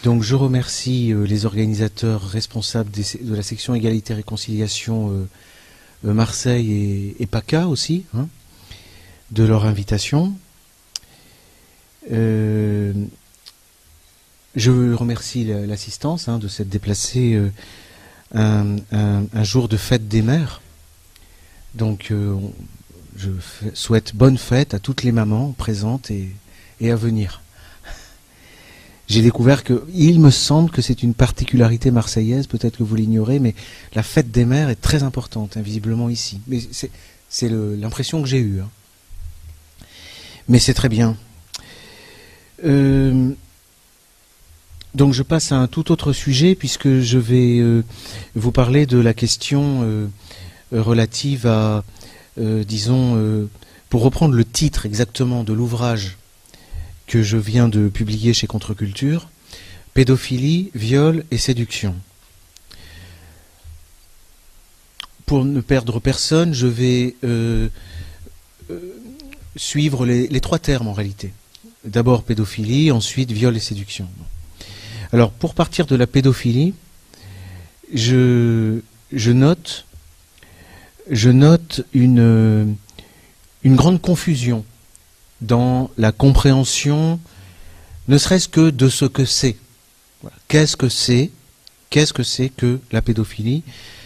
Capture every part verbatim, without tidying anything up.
Donc je remercie euh, les organisateurs responsables des, de la section Égalité et Réconciliation euh, euh, Marseille et, et PACA aussi, hein, de leur invitation. Euh, je remercie l'assistance hein, de s'être déplacée euh, un, un, un jour de fête des mères. Donc euh, on, je souhaite bonne fête à toutes les mamans présentes et, et à venir. J'ai découvert que, il me semble que c'est une particularité marseillaise, peut-être que vous l'ignorez, mais la fête des mères est très importante, hein, visiblement ici. Mais c'est l'impression que j'ai eue. Hein. Mais c'est très bien. Euh, donc je passe à un tout autre sujet, puisque je vais euh, vous parler de la question euh, relative à, euh, disons, euh, pour reprendre le titre exactement de l'ouvrage que je viens de publier chez Contre-Culture, pédophilie, viol et séduction. Pour ne perdre personne, je vais euh, euh, suivre les, les trois termes en réalité. D'abord pédophilie, ensuite viol et séduction. Alors pour partir de la pédophilie, je, je note, je note une, une grande confusion dans la compréhension, ne serait-ce que de ce que c'est. Voilà. Qu'est-ce que c'est? Qu'est-ce que c'est que la pédophilie?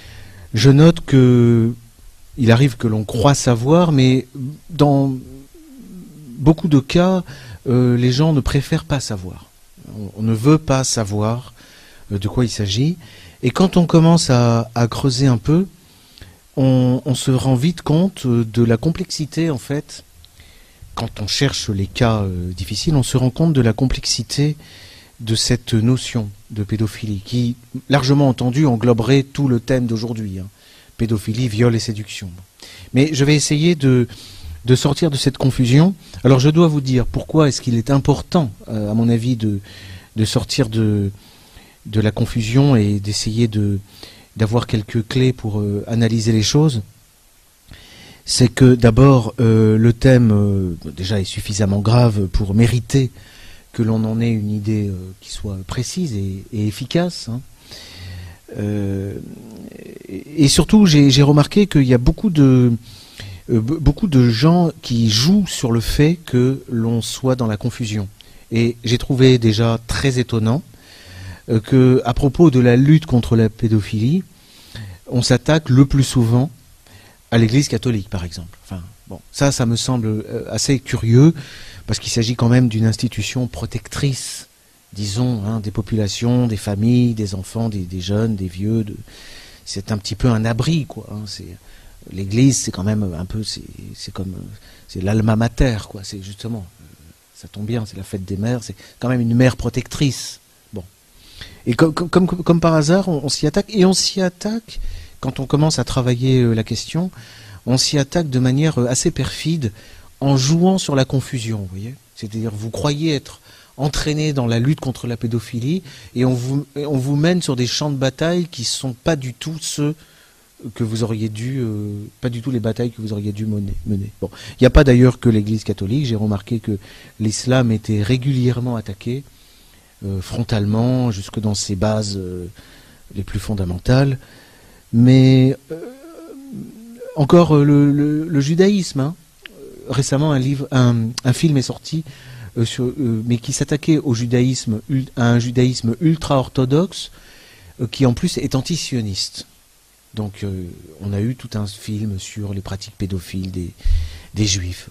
Je note que il arrive que l'on croit savoir, mais dans beaucoup de cas, euh, les gens ne préfèrent pas savoir. On, on ne veut pas savoir euh, de quoi il s'agit. Et quand on commence à, à creuser un peu, on, on se rend vite compte de la complexité, en fait. Quand on cherche les cas euh, difficiles, on se rend compte de la complexité de cette notion de pédophilie, qui, largement entendu, engloberait tout le thème d'aujourd'hui. Hein. Pédophilie, viol et séduction. Mais je vais essayer de, de sortir de cette confusion. Alors je dois vous dire pourquoi est-ce qu'il est important, euh, à mon avis, de, de sortir de, de la confusion et d'essayer de, d'avoir quelques clés pour euh, analyser les choses. C'est que d'abord, euh, le thème euh, déjà est suffisamment grave pour mériter que l'on en ait une idée euh, qui soit précise et, et efficace. Hein. Euh, et, et surtout, j'ai remarqué qu'il y a beaucoup de, euh, beaucoup de gens qui jouent sur le fait que l'on soit dans la confusion. Et j'ai trouvé déjà très étonnant euh, que, à propos de la lutte contre la pédophilie, on s'attaque le plus souvent à l'Église catholique, par exemple. Enfin, bon, ça, ça me semble assez curieux, parce qu'il s'agit quand même d'une institution protectrice, disons, hein, des populations, des familles, des enfants, des, des jeunes, des vieux. De... C'est un petit peu un abri, quoi. Hein, l'Église, c'est quand même un peu, c'est comme, c'est l'alma mater, quoi. C'est justement, ça tombe bien, c'est la fête des mères, c'est quand même une mère protectrice. Bon. Et comme, comme, comme, comme par hasard, on, on s'y attaque, et on s'y attaque. Quand on commence à travailler euh, la question, on s'y attaque de manière euh, assez perfide en jouant sur la confusion, vous voyez. C'est-à-dire, vous croyez être entraîné dans la lutte contre la pédophilie et on vous, on vous mène sur des champs de bataille qui ne sont pas du tout ceux que vous auriez dû, euh, pas du tout les batailles que vous auriez dû mener. mener. Bon, il n'y a pas d'ailleurs que l'Église catholique. J'ai remarqué que l'islam était régulièrement attaqué, euh, frontalement, jusque dans ses bases euh, les plus fondamentales. Mais euh, encore euh, le, le, le judaïsme. Hein. Récemment, un livre, un, un film est sorti, euh, sur, euh, mais qui s'attaquait au judaïsme, à un judaïsme ultra orthodoxe, euh, qui en plus est antisioniste. Donc, euh, on a eu tout un film sur les pratiques pédophiles des, des juifs.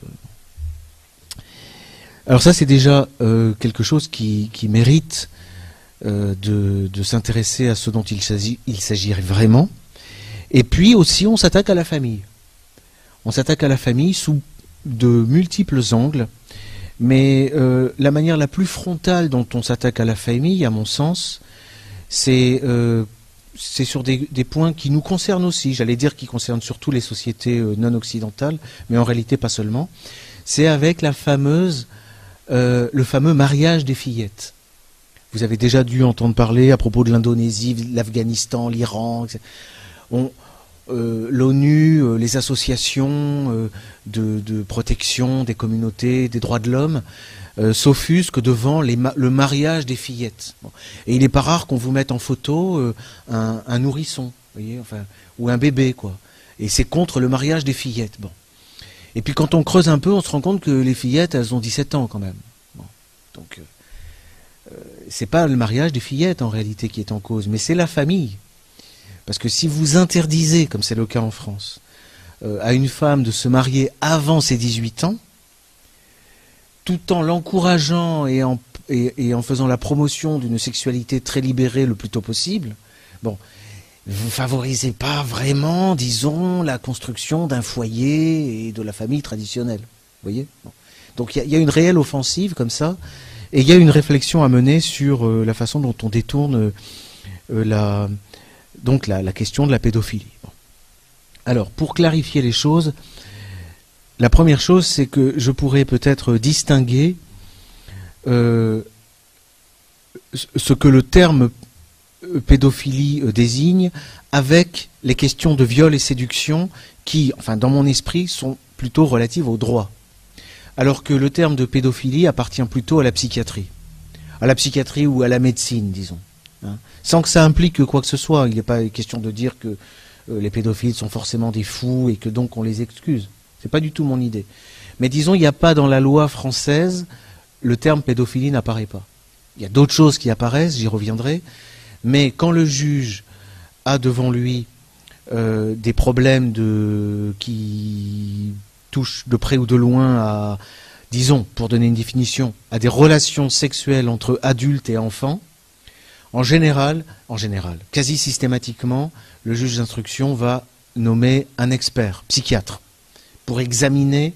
Alors ça, c'est déjà euh, quelque chose qui, qui mérite euh, de, de s'intéresser à ce dont il s'agit, il s'agirait vraiment. Et puis aussi, on s'attaque à la famille. On s'attaque à la famille sous de multiples angles, mais euh, la manière la plus frontale dont on s'attaque à la famille, à mon sens, c'est euh, c'est sur des, des points qui nous concernent aussi, j'allais dire qui concernent surtout les sociétés euh, non occidentales, mais en réalité pas seulement. C'est avec la fameuse, euh, le fameux mariage des fillettes. Vous avez déjà dû entendre parler à propos de l'Indonésie, l'Afghanistan, l'Iran, et cetera. On, euh, l'ONU, euh, les associations euh, de, de protection des communautés, des droits de l'homme, euh, s'offusquent devant les ma le mariage des fillettes. Bon. Et il n'est pas rare qu'on vous mette en photo euh, un, un nourrisson, voyez, enfin, ou un bébé, quoi. Et c'est contre le mariage des fillettes. Bon. Et puis quand on creuse un peu, on se rend compte que les fillettes, elles ont dix-sept ans quand même. Bon. Donc, euh, c'est pas le mariage des fillettes en réalité qui est en cause, mais c'est la famille. Parce que si vous interdisez, comme c'est le cas en France, euh, à une femme de se marier avant ses dix-huit ans, tout en l'encourageant et en, et, et en faisant la promotion d'une sexualité très libérée le plus tôt possible, bon, vous favorisez pas vraiment, disons, la construction d'un foyer et de la famille traditionnelle. Vous voyez ? Bon. Donc il y, y a une réelle offensive comme ça, et il y a une réflexion à mener sur euh, la façon dont on détourne euh, la, donc la, la question de la pédophilie. Bon. Alors, pour clarifier les choses, la première chose, c'est que je pourrais peut-être distinguer euh, ce que le terme pédophilie euh, désigne avec les questions de viol et séduction qui, enfin dans mon esprit, sont plutôt relatives au droit. Alors que le terme de pédophilie appartient plutôt à la psychiatrie. À la psychiatrie ou à la médecine, disons. Hein, sans que ça implique quoi que ce soit. Il n'est pas question de dire que euh, les pédophiles sont forcément des fous et que donc on les excuse. C'est pas du tout mon idée. Mais disons, il n'y a pas dans la loi française, le terme pédophilie n'apparaît pas. Il y a d'autres choses qui apparaissent, j'y reviendrai. Mais quand le juge a devant lui euh, des problèmes de, qui touchent de près ou de loin à, disons, pour donner une définition, à des relations sexuelles entre adultes et enfants, en général, en général, quasi systématiquement, le juge d'instruction va nommer un expert, psychiatre, pour examiner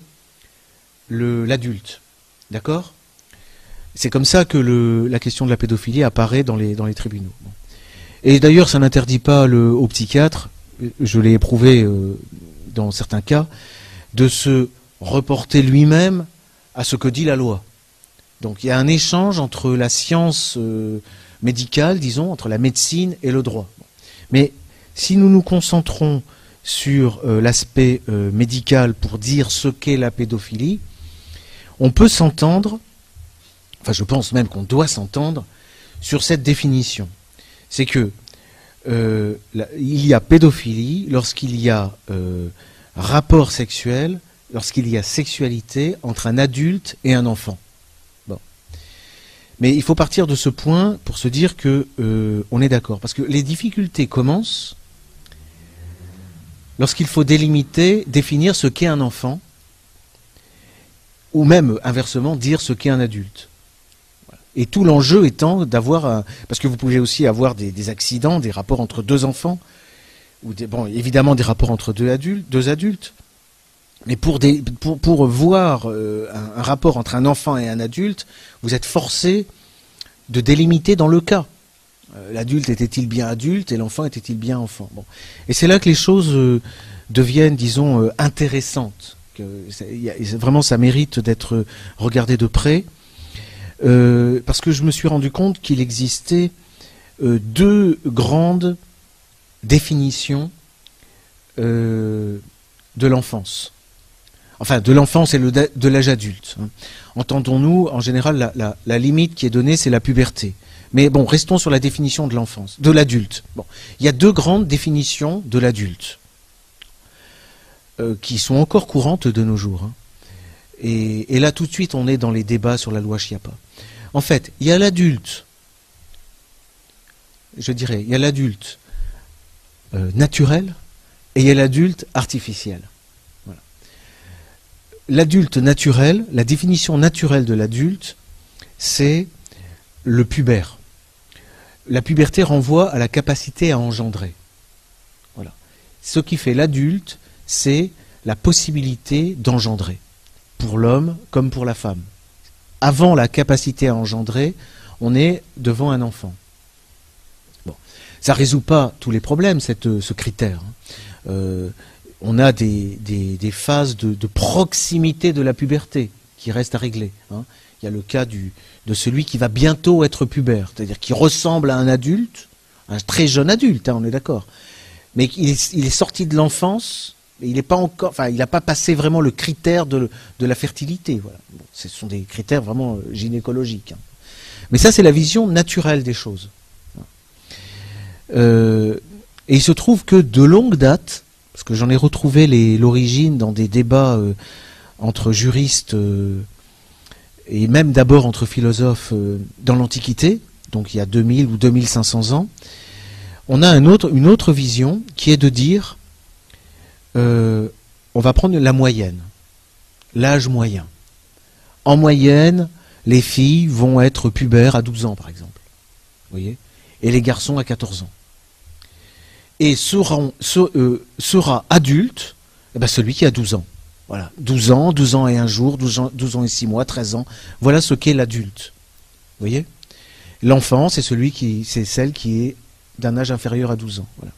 l'adulte. D'accord ? C'est comme ça que le, la question de la pédophilie apparaît dans les, dans les tribunaux. Bon. Et d'ailleurs, ça n'interdit pas le, au psychiatre, je l'ai éprouvé euh, dans certains cas, de se reporter lui-même à ce que dit la loi. Donc il y a un échange entre la science euh, médicale, disons, entre la médecine et le droit. Mais si nous nous concentrons sur euh, l'aspect euh, médical pour dire ce qu'est la pédophilie, on peut s'entendre, enfin je pense même qu'on doit s'entendre, sur cette définition. C'est que euh, la, il y a pédophilie lorsqu'il y a euh, rapport sexuel, lorsqu'il y a sexualité entre un adulte et un enfant. Bon. Mais il faut partir de ce point pour se dire que euh, on est d'accord. Parce que les difficultés commencent lorsqu'il faut délimiter, définir ce qu'est un enfant, ou même, inversement, dire ce qu'est un adulte. Voilà. Et tout l'enjeu étant d'avoir un... Parce que vous pouvez aussi avoir des, des accidents, des rapports entre deux enfants, ou des, bon, évidemment des rapports entre deux adultes, deux adultes. Mais pour, des, pour, pour voir euh, un, un rapport entre un enfant et un adulte, vous êtes forcé de délimiter dans le cas. Euh, L'adulte était-il bien adulte et l'enfant était-il bien enfant. Bon. Et c'est là que les choses euh, deviennent, disons, euh, intéressantes. Que, y a, vraiment, ça mérite d'être regardé de près. Euh, parce que je me suis rendu compte qu'il existait euh, deux grandes définitions euh, de l'enfance. Enfin, de l'enfance et le, de l'âge adulte. Hein. Entendons-nous, en général, la, la, la limite qui est donnée, c'est la puberté. Mais bon, restons sur la définition de l'enfance, de l'adulte. Bon, il y a deux grandes définitions de l'adulte, euh, qui sont encore courantes de nos jours. Hein. Et, et là, tout de suite, on est dans les débats sur la loi Schiappa. En fait, il y a l'adulte, je dirais, il y a l'adulte euh, naturel et il y a l'adulte artificiel. L'adulte naturel, la définition naturelle de l'adulte, c'est le pubère. La puberté renvoie à la capacité à engendrer. Voilà. Ce qui fait l'adulte, c'est la possibilité d'engendrer, pour l'homme comme pour la femme. Avant la capacité à engendrer, on est devant un enfant. Bon. Ça ne résout pas tous les problèmes, cette, ce critère. Euh, on a des, des, des phases de, de proximité de la puberté qui restent à régler. Hein. Il y a le cas du, de celui qui va bientôt être pubère, c'est-à-dire qui ressemble à un adulte, un très jeune adulte, hein, on est d'accord. Mais il est, il est sorti de l'enfance, Mais il n'est pas encore, enfin, il n'a pas passé vraiment le critère de, de la fertilité. Voilà. Bon, ce sont des critères vraiment gynécologiques. Hein. Mais ça, c'est la vision naturelle des choses. Euh, et il se trouve que de longue date, parce que j'en ai retrouvé les, l'origine dans des débats euh, entre juristes euh, et même d'abord entre philosophes euh, dans l'Antiquité, donc il y a deux mille ou deux mille cinq cents ans, on a un autre, une autre vision qui est de dire euh, on va prendre la moyenne, l'âge moyen. En moyenne, les filles vont être pubères à douze ans, par exemple. Vous voyez ? Et les garçons à quatorze ans. Et seront, se, euh, sera adulte eh ben celui qui a douze ans. Voilà. douze ans, douze ans et un jour, douze ans, douze ans et six mois, treize ans. Voilà ce qu'est l'adulte. Vous voyez ? L'enfant, c'est celui qui, c'est celle qui est d'un âge inférieur à douze ans. Voilà.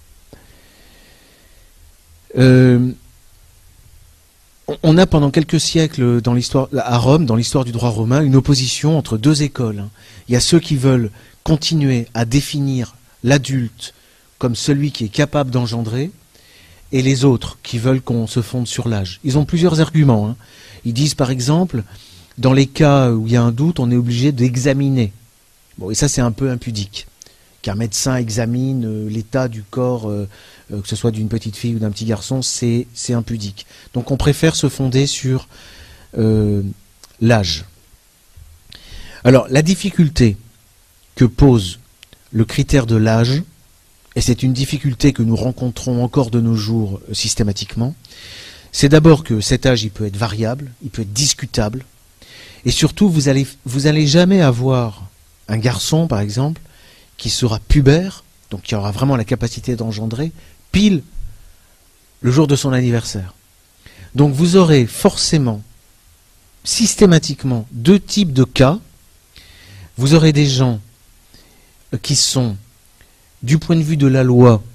Euh, on a pendant quelques siècles dans l'histoire, à Rome, dans l'histoire du droit romain, une opposition entre deux écoles. Il y a ceux qui veulent continuer à définir l'adulte comme celui qui est capable d'engendrer, et les autres qui veulent qu'on se fonde sur l'âge. Ils ont plusieurs arguments. Hein. Ils disent par exemple, dans les cas où il y a un doute, on est obligé d'examiner. Bon, et ça c'est un peu impudique. Qu'un médecin examine euh, l'état du corps, euh, euh, que ce soit d'une petite fille ou d'un petit garçon, c'est, c'est impudique. Donc on préfère se fonder sur euh, l'âge. Alors la difficulté que pose le critère de l'âge, et c'est une difficulté que nous rencontrons encore de nos jours euh, systématiquement, c'est d'abord que cet âge il peut être variable, il peut être discutable, et surtout vous allez, vous allez jamais avoir un garçon par exemple qui sera pubère, donc qui aura vraiment la capacité d'engendrer, pile le jour de son anniversaire. Donc vous aurez forcément, systématiquement, deux types de cas. Vous aurez des gens qui sont, du point de vue de la loi,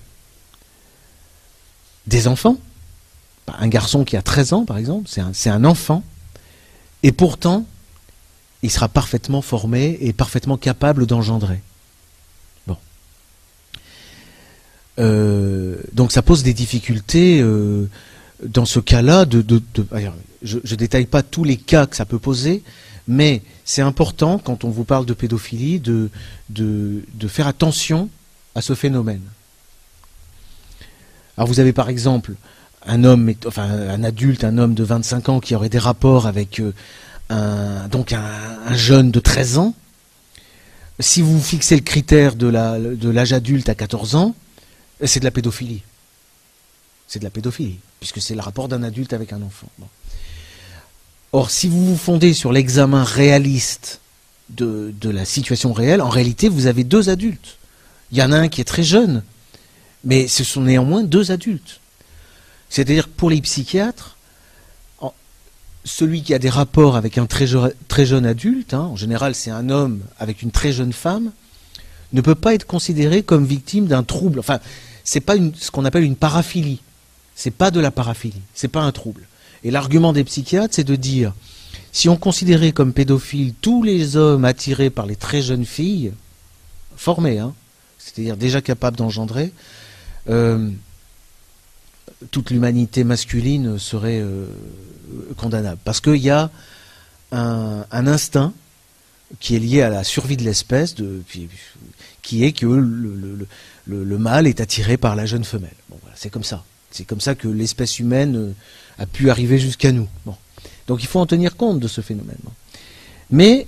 des enfants. Un garçon qui a treize ans, par exemple, c'est un, c'est un enfant, et pourtant, il sera parfaitement formé et parfaitement capable d'engendrer. Bon. Euh, donc ça pose des difficultés euh, dans ce cas-là. De, de, de, je ne détaille pas tous les cas que ça peut poser, mais c'est important, quand on vous parle de pédophilie, de, de, de faire attention à ce phénomène. Alors vous avez par exemple un homme, enfin un adulte, un homme de vingt-cinq ans qui aurait des rapports avec euh, un, donc un, un jeune de treize ans. Si vous fixez le critère de, la, de l'âge adulte à quatorze ans, c'est de la pédophilie. C'est de la pédophilie, puisque c'est le rapport d'un adulte avec un enfant. Bon. Or, si vous vous fondez sur l'examen réaliste de, de la situation réelle, en réalité, vous avez deux adultes. Il y en a un qui est très jeune, mais ce sont néanmoins deux adultes. C'est-à-dire que pour les psychiatres, celui qui a des rapports avec un très, je, très jeune adulte, hein, en général c'est un homme avec une très jeune femme, ne peut pas être considéré comme victime d'un trouble. Enfin, c'est pas une, ce qu'on appelle une paraphilie. C'est pas de la paraphilie, c'est pas un trouble. Et l'argument des psychiatres, c'est de dire, si on considérait comme pédophiles tous les hommes attirés par les très jeunes filles, formés, hein, c'est-à-dire déjà capables d'engendrer, euh, toute l'humanité masculine serait euh, condamnable. Parce qu'il y a un, un instinct qui est lié à la survie de l'espèce, de, qui est que le, le, le, le mâle est attiré par la jeune femelle. Bon, voilà, c'est comme ça. C'est comme ça que l'espèce humaine a pu arriver jusqu'à nous. Bon. Donc il faut en tenir compte de ce phénomène. Mais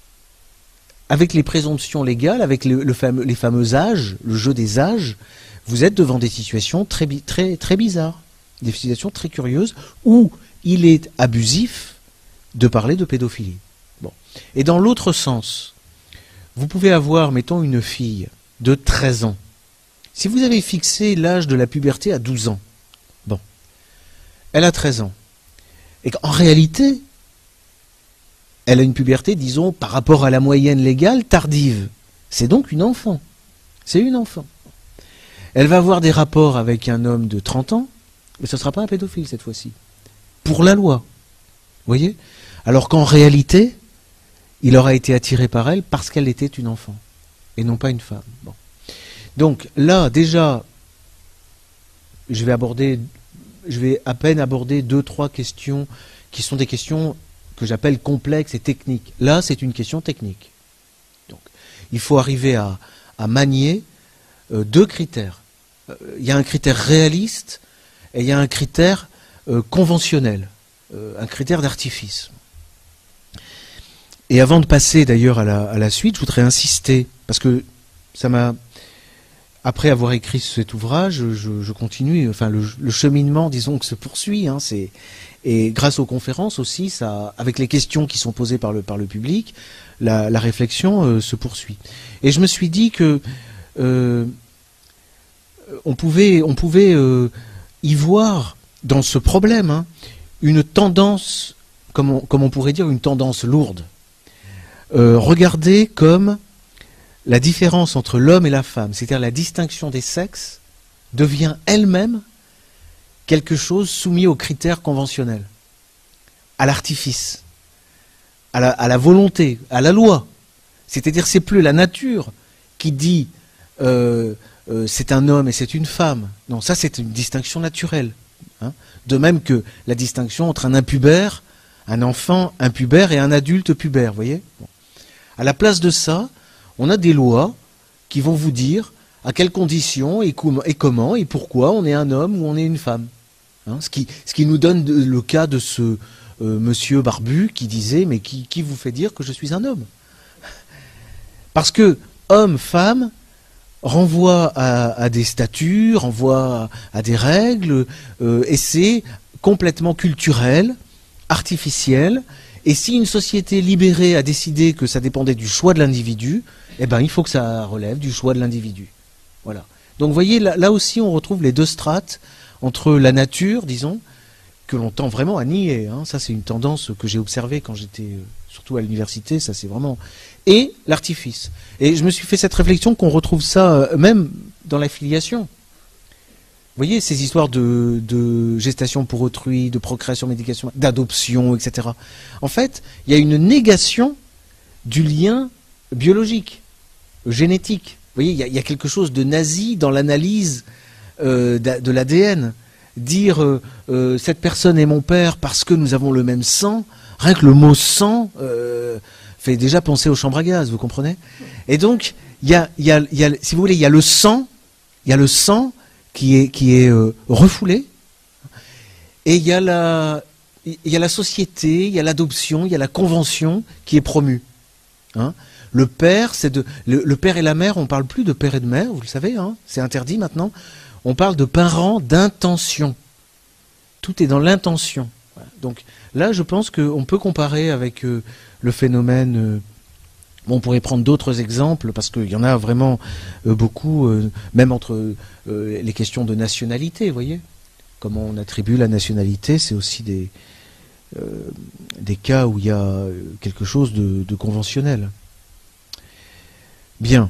avec les présomptions légales, avec le, le fameux, les fameux âges, le jeu des âges, vous êtes devant des situations très, très, très bizarres, des situations très curieuses, où il est abusif de parler de pédophilie. Bon. Et dans l'autre sens, vous pouvez avoir, mettons, une fille de treize ans. Si vous avez fixé l'âge de la puberté à douze ans, bon, elle a treize ans, et qu'en réalité, elle a une puberté, disons, par rapport à la moyenne légale, tardive. C'est donc une enfant. C'est une enfant. Elle va avoir des rapports avec un homme de trente ans, mais ce ne sera pas un pédophile cette fois-ci. Pour la loi. Vous voyez ? Alors qu'en réalité, il aura été attiré par elle parce qu'elle était une enfant, et non pas une femme. Bon. Donc là, déjà, je vais aborder je vais à peine aborder deux, trois questions qui sont des questions que j'appelle complexes et techniques. Là, c'est une question technique. Donc, il faut arriver à, à manier euh, deux critères. Euh, il y a un critère réaliste et il y a un critère euh, conventionnel, euh, un critère d'artifice. Et avant de passer d'ailleurs à la, à la suite, je voudrais insister, parce que ça m'a... Après avoir écrit cet ouvrage, je, je continue, enfin le, le cheminement, disons, que se poursuit. Hein, c'est, et grâce aux conférences aussi, ça, avec les questions qui sont posées par le, par le public, la, la réflexion euh, se poursuit. Et je me suis dit que euh, on pouvait, on pouvait euh, y voir dans ce problème hein, une tendance, comme on, comme on pourrait dire, une tendance lourde. Euh, regardez comme la différence entre l'homme et la femme, c'est-à-dire la distinction des sexes, devient elle-même quelque chose soumis aux critères conventionnels, à l'artifice, à la, à la volonté, à la loi. C'est-à-dire c'est plus la nature qui dit euh, euh, c'est un homme et c'est une femme. Non, ça c'est une distinction naturelle. Hein. De même que la distinction entre un impubère, un enfant impubère et un adulte pubère, vous voyez. Bon. À la place de ça, on a des lois qui vont vous dire à quelles conditions et, com et comment et pourquoi on est un homme ou on est une femme. Hein, ce, qui, ce qui nous donne de, le cas de ce euh, monsieur barbu qui disait « mais qui, qui vous fait dire que je suis un homme ?» Parce que homme, femme renvoie à, à des statuts, renvoie à, à des règles, euh, et c'est complètement culturel, artificiel. Et si une société libérée a décidé que ça dépendait du choix de l'individu, eh ben, il faut que ça relève du choix de l'individu. Voilà. Donc, vous voyez, là, là aussi, on retrouve les deux strates entre la nature, disons, que l'on tend vraiment à nier. Hein. Ça, c'est une tendance que j'ai observée quand j'étais, euh, surtout à l'université, ça c'est vraiment... Et l'artifice. Et je me suis fait cette réflexion qu'on retrouve ça euh, même dans la filiation. Vous voyez, ces histoires de, de gestation pour autrui, de procréation, médication, d'adoption, et cetera. En fait, il y a une négation du lien biologique, génétique. Vous voyez, il y a, il y a quelque chose de nazi dans l'analyse euh, de l'A D N. Dire euh, euh, cette personne est mon père parce que nous avons le même sang, rien que le mot sang euh, fait déjà penser aux chambres à gaz, vous comprenez? Et donc, il y a, il y a, il y a, si vous voulez, il y a le sang, il y a le sang qui est, qui est euh, refoulé, et il y a la, il y a la société, il y a l'adoption, il y a la convention qui est promue. Hein? Le père, c'est de, le, le père et la mère, on ne parle plus de père et de mère, vous le savez, hein, c'est interdit maintenant. On parle de parents d'intention. Tout est dans l'intention. Voilà. Donc là, je pense qu'on peut comparer avec euh, le phénomène... Euh, bon, on pourrait prendre d'autres exemples, parce qu'il y en a vraiment euh, beaucoup, euh, même entre euh, les questions de nationalité, vous voyez. Comment on attribue la nationalité, c'est aussi des, euh, des cas où il y a quelque chose de, de conventionnel. Bien.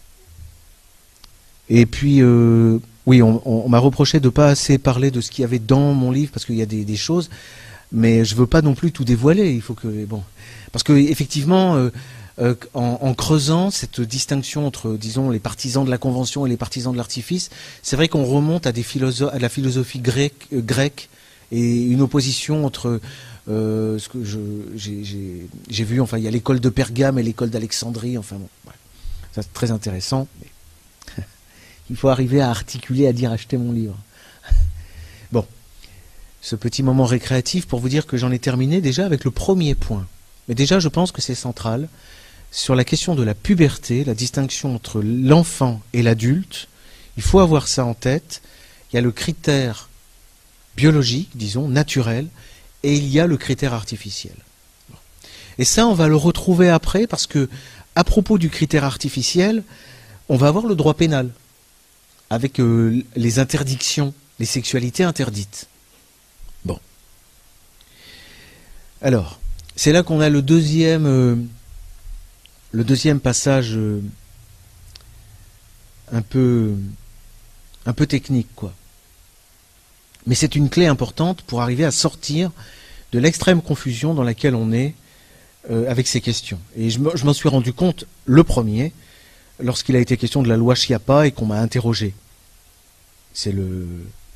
Et puis... Euh, Oui, on, on, on m'a reproché de ne pas assez parler de ce qu'il y avait dans mon livre, parce qu'il y a des, des choses, mais je ne veux pas non plus tout dévoiler. Il faut que, bon, parce que effectivement, euh, euh, en, en creusant cette distinction entre, disons, les partisans de la convention et les partisans de l'artifice, c'est vrai qu'on remonte à des philosophes, à la philosophie grecque, euh, grecque et une opposition entre euh, ce que je, j'ai vu. Enfin, il y a l'école de Pergame et l'école d'Alexandrie. Enfin, bon, ouais, ça c'est très intéressant. Mais il faut arriver à articuler, à dire achetez mon livre. Bon, ce petit moment récréatif pour vous dire que j'en ai terminé déjà avec le premier point. Mais déjà, je pense que c'est central. Sur la question de la puberté, la distinction entre l'enfant et l'adulte, il faut avoir ça en tête. Il y a le critère biologique, disons, naturel, et il y a le critère artificiel. Et ça, on va le retrouver après, parce que, à propos du critère artificiel, on va avoir le droit pénal, avec euh, les interdictions, les sexualités interdites. Bon. Alors, c'est là qu'on a le deuxième, euh, le deuxième passage euh, un peu, un peu technique, quoi. Mais c'est une clé importante pour arriver à sortir de l'extrême confusion dans laquelle on est euh, avec ces questions. Et je m'en suis rendu compte, le premier, lorsqu'il a été question de la loi Schiappa et qu'on m'a interrogé. C'est le,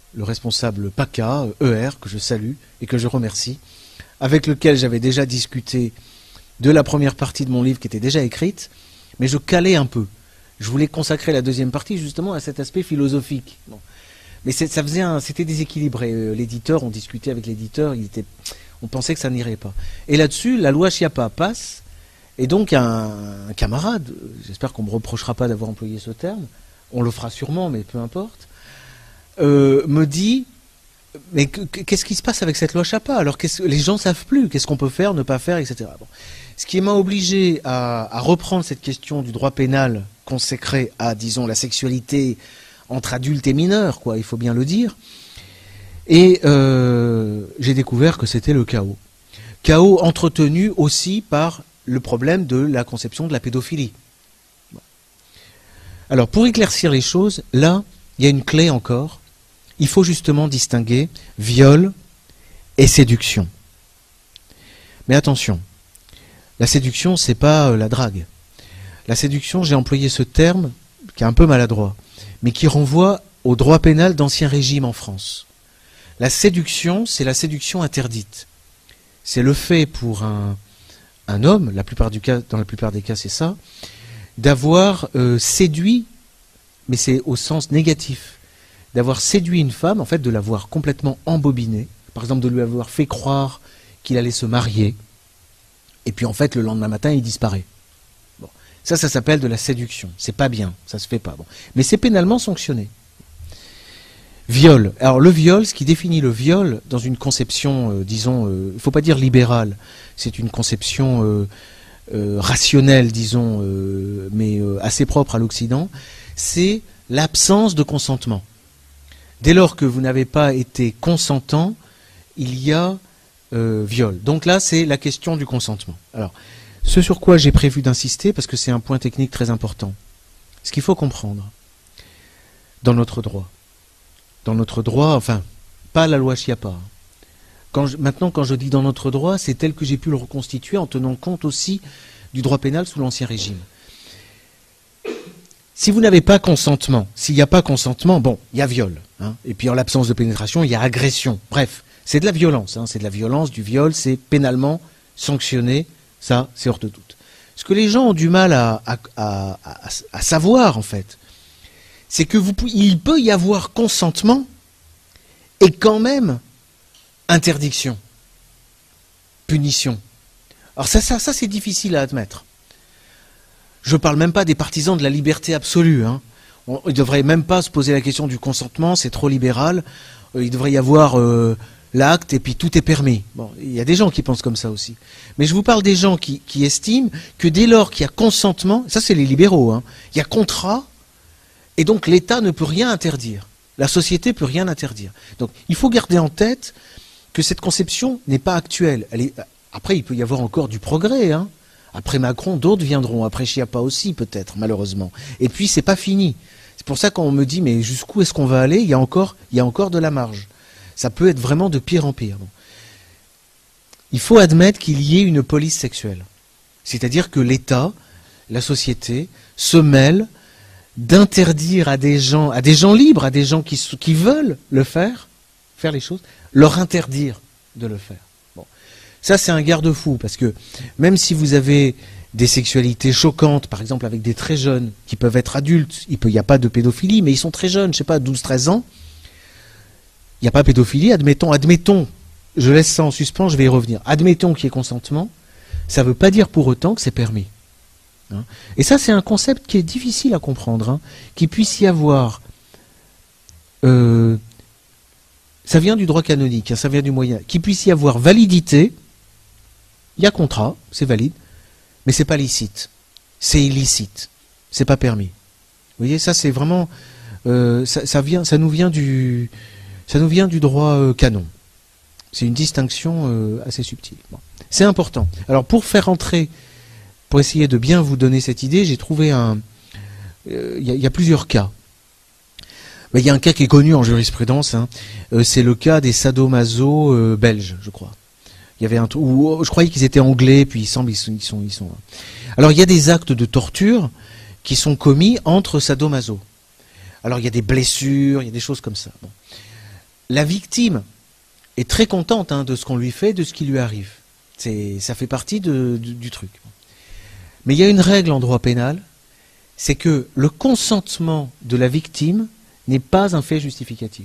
le responsable PACA, E R, que je salue et que je remercie, avec lequel j'avais déjà discuté de la première partie de mon livre qui était déjà écrite, mais je calais un peu. Je voulais consacrer la deuxième partie justement à cet aspect philosophique. Bon. Mais ça faisait un, c'était déséquilibré. Euh, l'éditeur, on discutait avec l'éditeur, il était, on pensait que ça n'irait pas. Et là-dessus, la loi Schiappa passe, et donc un, un camarade, j'espère qu'on ne me reprochera pas d'avoir employé ce terme, on le fera sûrement, mais peu importe, euh, me dit, mais qu'est-ce qui se passe avec cette loi Schiappa? Alors les gens ne savent plus, qu'est-ce qu'on peut faire, ne pas faire, et cetera. Bon. Ce qui m'a obligé à, à reprendre cette question du droit pénal consacré à, disons, la sexualité entre adultes et mineurs, quoi, il faut bien le dire. Et euh, j'ai découvert que c'était le chaos. Chaos entretenu aussi par le problème de la conception de la pédophilie. Bon. Alors, pour éclaircir les choses, là, il y a une clé encore. Il faut justement distinguer viol et séduction. Mais attention, la séduction, c'est pas euh, la drague. La séduction, j'ai employé ce terme, qui est un peu maladroit, mais qui renvoie au droit pénal d'Ancien Régime en France. La séduction, c'est la séduction interdite. C'est le fait pour un, un homme, la plupart du cas, dans la plupart des cas c'est ça, d'avoir euh, séduit, mais c'est au sens négatif, d'avoir séduit une femme, en fait de l'avoir complètement embobinée, par exemple de lui avoir fait croire qu'il allait se marier, et puis en fait le lendemain matin il disparaît. Bon. Ça, ça s'appelle de la séduction. C'est pas bien, ça se fait pas. Bon. Mais c'est pénalement sanctionné. Viol. Alors le viol, ce qui définit le viol dans une conception, euh, disons, il euh, ne faut pas dire libérale, c'est une conception euh, euh, rationnelle, disons, euh, mais euh, assez propre à l'Occident, c'est l'absence de consentement. Dès lors que vous n'avez pas été consentant, il y a euh, viol. Donc là, c'est la question du consentement. Alors, ce sur quoi j'ai prévu d'insister, parce que c'est un point technique très important, ce qu'il faut comprendre dans notre droit, dans notre droit, enfin, pas la loi Schiappa. Quand je, maintenant, quand je dis dans notre droit, c'est tel que j'ai pu le reconstituer en tenant compte aussi du droit pénal sous l'Ancien Régime. Si vous n'avez pas consentement, s'il n'y a pas consentement, bon, il y a viol. Hein, et puis en l'absence de pénétration, il y a agression. Bref, c'est de la violence. Hein, c'est de la violence, du viol, c'est pénalement sanctionné. Ça, c'est hors de doute. Ce que les gens ont du mal à, à, à, à, à savoir, en fait, c'est que vous, il peut y avoir consentement et quand même interdiction, punition. Alors ça, ça, ça c'est difficile à admettre. Je ne parle même pas des partisans de la liberté absolue. Hein. On, il ne devrait même pas se poser la question du consentement, c'est trop libéral. Euh, il devrait y avoir euh, l'acte et puis tout est permis. Bon, il y a des gens qui pensent comme ça aussi. Mais je vous parle des gens qui, qui estiment que dès lors qu'il y a consentement, ça c'est les libéraux, hein, il y a contrat, et donc l'État ne peut rien interdire. La société ne peut rien interdire. Donc il faut garder en tête que cette conception n'est pas actuelle. Elle est... Après, il peut y avoir encore du progrès. Hein. Après Macron, d'autres viendront. Après Schiappa aussi, peut-être, malheureusement. Et puis, c'est pas fini. C'est pour ça qu'on me dit, mais jusqu'où est-ce qu'on va aller? Il y a encore, il y a encore de la marge. Ça peut être vraiment de pire en pire. Bon. Il faut admettre qu'il y ait une police sexuelle. C'est-à-dire que l'État, la société, se mêle d'interdire à des gens, à des gens libres, à des gens qui, qui veulent le faire, faire les choses, leur interdire de le faire. Bon. Ça, c'est un garde-fou, parce que même si vous avez des sexualités choquantes, par exemple avec des très jeunes, qui peuvent être adultes, il n'y a pas de pédophilie, mais ils sont très jeunes, je ne sais pas, douze treize ans, il n'y a pas de pédophilie, admettons, admettons, je laisse ça en suspens, je vais y revenir, admettons qu'il y ait consentement, ça ne veut pas dire pour autant que c'est permis. Hein. Et ça, c'est un concept qui est difficile à comprendre, hein, qu'il puisse y avoir... Euh, ça vient du droit canonique, hein, ça vient du moyen, qu'il puisse y avoir validité, il y a contrat, c'est valide, mais c'est pas licite, c'est illicite, c'est pas permis. Vous voyez, ça c'est vraiment, euh, ça, ça vient, ça nous vient du, ça nous vient du droit euh, canon. C'est une distinction euh, assez subtile. Bon. C'est important. Alors pour faire entrer, pour essayer de bien vous donner cette idée, j'ai trouvé un, il euh, y, y a plusieurs cas. Il y a un cas qui est connu en jurisprudence, hein. euh, c'est le cas des sadomaso euh, belges, je crois. Il y avait un où, je croyais qu'ils étaient anglais, puis il semble ils sont, ils sont, ils sont. Alors il y a des actes de torture qui sont commis entre sadomaso. Alors il y a des blessures, il y a des choses comme ça. Bon. la victime est très contente hein, de ce qu'on lui fait, de ce qui lui arrive. C'est, ça fait partie de, du, du truc. Mais il y a une règle en droit pénal, c'est que le consentement de la victime n'est pas un fait justificatif.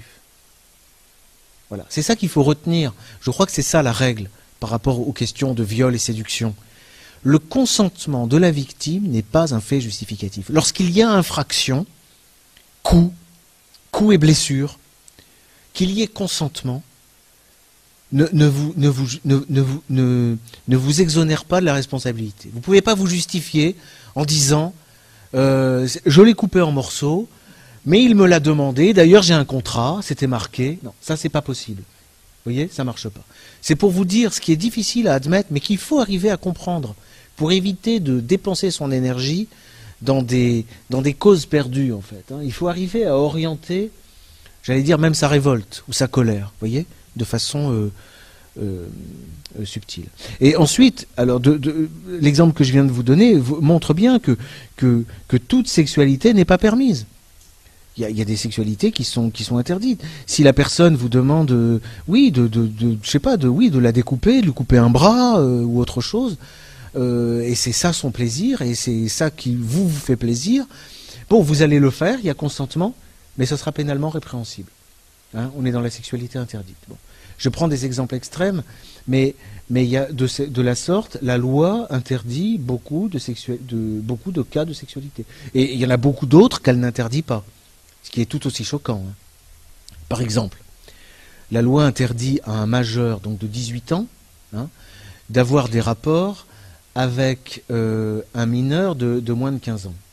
Voilà, c'est ça qu'il faut retenir. Je crois que c'est ça la règle par rapport aux questions de viol et séduction. Le consentement de la victime n'est pas un fait justificatif. Lorsqu'il y a infraction, coup, coup et blessure, qu'il y ait consentement, ne, ne, vous, ne, vous, ne, ne, vous, ne, ne vous exonère pas de la responsabilité. Vous ne pouvez pas vous justifier en disant euh, « je l'ai coupé en morceaux, mais il me l'a demandé, d'ailleurs j'ai un contrat, c'était marqué. » Non, ça c'est pas possible. Vous voyez, ça ne marche pas. C'est pour vous dire ce qui est difficile à admettre, mais qu'il faut arriver à comprendre pour éviter de dépenser son énergie dans des, dans des causes perdues, en fait. Hein. Il faut arriver à orienter, j'allais dire même sa révolte ou sa colère, vous voyez, de façon euh, euh, euh, subtile. Et ensuite, alors de, de, l'exemple que je viens de vous donner vous montre bien que, que, que toute sexualité n'est pas permise. Il y, a, il y a des sexualités qui sont, qui sont interdites. Si la personne vous demande, euh, oui, de, de, de, je sais pas, de, oui, de la découper, de lui couper un bras euh, ou autre chose, euh, et c'est ça son plaisir, et c'est ça qui vous, vous fait plaisir, bon, vous allez le faire, il y a consentement, mais ce sera pénalement répréhensible. Hein, on est dans la sexualité interdite. Bon. Je prends des exemples extrêmes, mais, mais il y a de, de la sorte, la loi interdit beaucoup de, sexu- de, beaucoup de cas de sexualité. Et il y en a beaucoup d'autres qu'elle n'interdit pas. Ce qui est tout aussi choquant. Hein. Par exemple, la loi interdit à un majeur donc de dix-huit ans hein, d'avoir des rapports avec euh, un mineur de, de moins de quinze ans.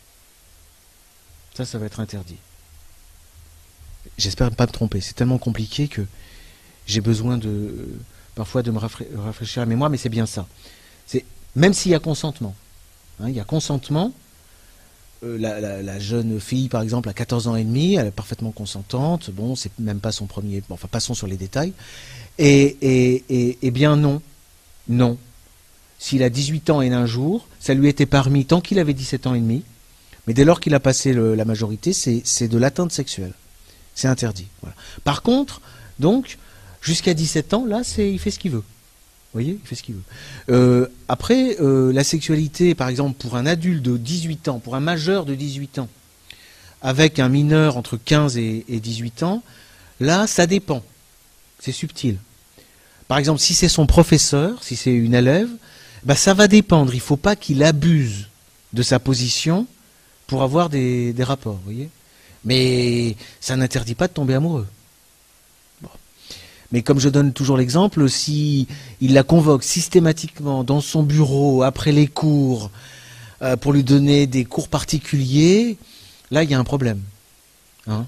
Ça, ça va être interdit. J'espère ne pas me tromper. C'est tellement compliqué que j'ai besoin de parfois de me rafra- rafraîchir la mémoire, mais c'est bien ça. C'est, même s'il y a consentement. Hein, il y a consentement. La, la, la jeune fille, par exemple, à quatorze ans et demi, elle est parfaitement consentante. Bon, c'est même pas son premier... Bon, enfin, passons sur les détails. Et, et, et, et bien non. Non. S'il a dix-huit ans et un jour, ça lui était permis tant qu'il avait dix-sept ans et demi. Mais dès lors qu'il a passé le, la majorité, c'est, c'est de l'atteinte sexuelle. C'est interdit. Voilà. Par contre, donc, jusqu'à dix-sept ans, là, c'est, il fait ce qu'il veut. Vous voyez, il fait ce qu'il veut. Euh, après, euh, la sexualité, par exemple, pour un adulte de dix-huit ans, pour un majeur de dix-huit ans, avec un mineur entre quinze et, et dix-huit ans, là, ça dépend. C'est subtil. Par exemple, si c'est son professeur, si c'est une élève, bah, ça va dépendre. Il ne faut pas qu'il abuse de sa position pour avoir des, des rapports, vous voyez. Mais ça n'interdit pas de tomber amoureux. Mais comme je donne toujours l'exemple, si il la convoque systématiquement dans son bureau après les cours euh, pour lui donner des cours particuliers, là il y a un problème. Hein,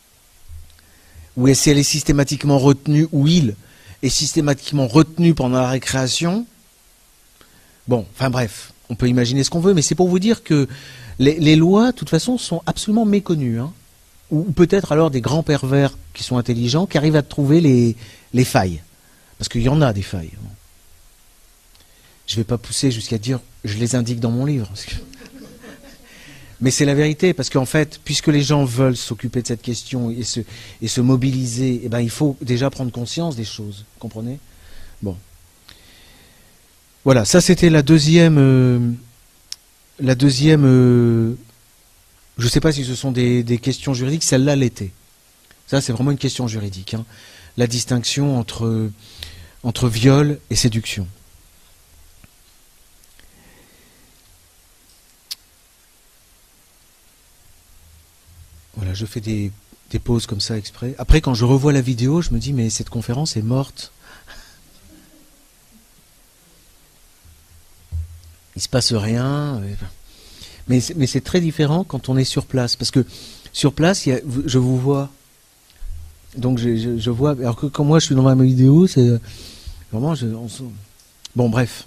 ou si elle est systématiquement retenue, ou il est systématiquement retenu pendant la récréation, bon, enfin bref, on peut imaginer ce qu'on veut, mais c'est pour vous dire que les, les lois, de toute façon, sont absolument méconnues. Hein. Ou peut-être alors des grands pervers qui sont intelligents, qui arrivent à trouver les, les failles. Parce qu'il y en a des failles. Je ne vais pas pousser jusqu'à dire, je les indique dans mon livre. Parce que... Mais c'est la vérité, parce qu'en fait, puisque les gens veulent s'occuper de cette question et se, et se mobiliser, eh ben, il faut déjà prendre conscience des choses. Vous comprenez ? Bon. Voilà, ça c'était la deuxième... Euh, la deuxième... Euh, je ne sais pas si ce sont des, des questions juridiques, celle-là l'était. Ça, c'est vraiment une question juridique. Hein. La distinction entre, entre viol et séduction. Voilà, je fais des, des pauses comme ça exprès. Après, quand je revois la vidéo, je me dis, mais cette conférence est morte. Il ne se passe rien. Mais c'est, mais c'est très différent quand on est sur place. Parce que sur place, il y a, je vous vois. Donc je, je, je vois. Alors que quand moi je suis dans ma vidéo, c'est vraiment. Je, on, bon, bref.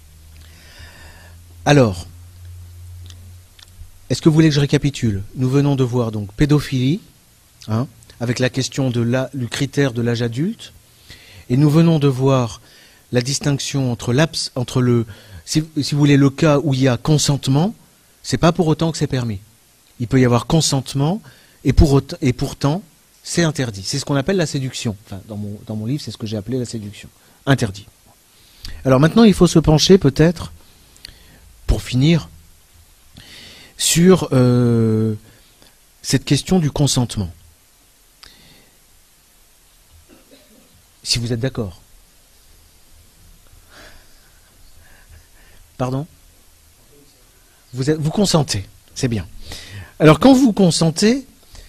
Alors, est-ce que vous voulez que je récapitule ? Nous venons de voir donc pédophilie, hein, avec la question de la, du critère de l'âge adulte. Et nous venons de voir la distinction entre, l'abs, entre le. Si, si vous voulez, le cas où il y a consentement. C'est pas pour autant que c'est permis. Il peut y avoir consentement et, pour autant, et pourtant, c'est interdit. C'est ce qu'on appelle la séduction. Enfin, dans mon, dans mon livre, c'est ce que j'ai appelé la séduction. Interdit. Alors maintenant, il faut se pencher peut-être, pour finir, sur euh, cette question du consentement. Si vous êtes d'accord. Pardon ? Vous, êtes, vous consentez, c'est bien. Alors quand vous consentez,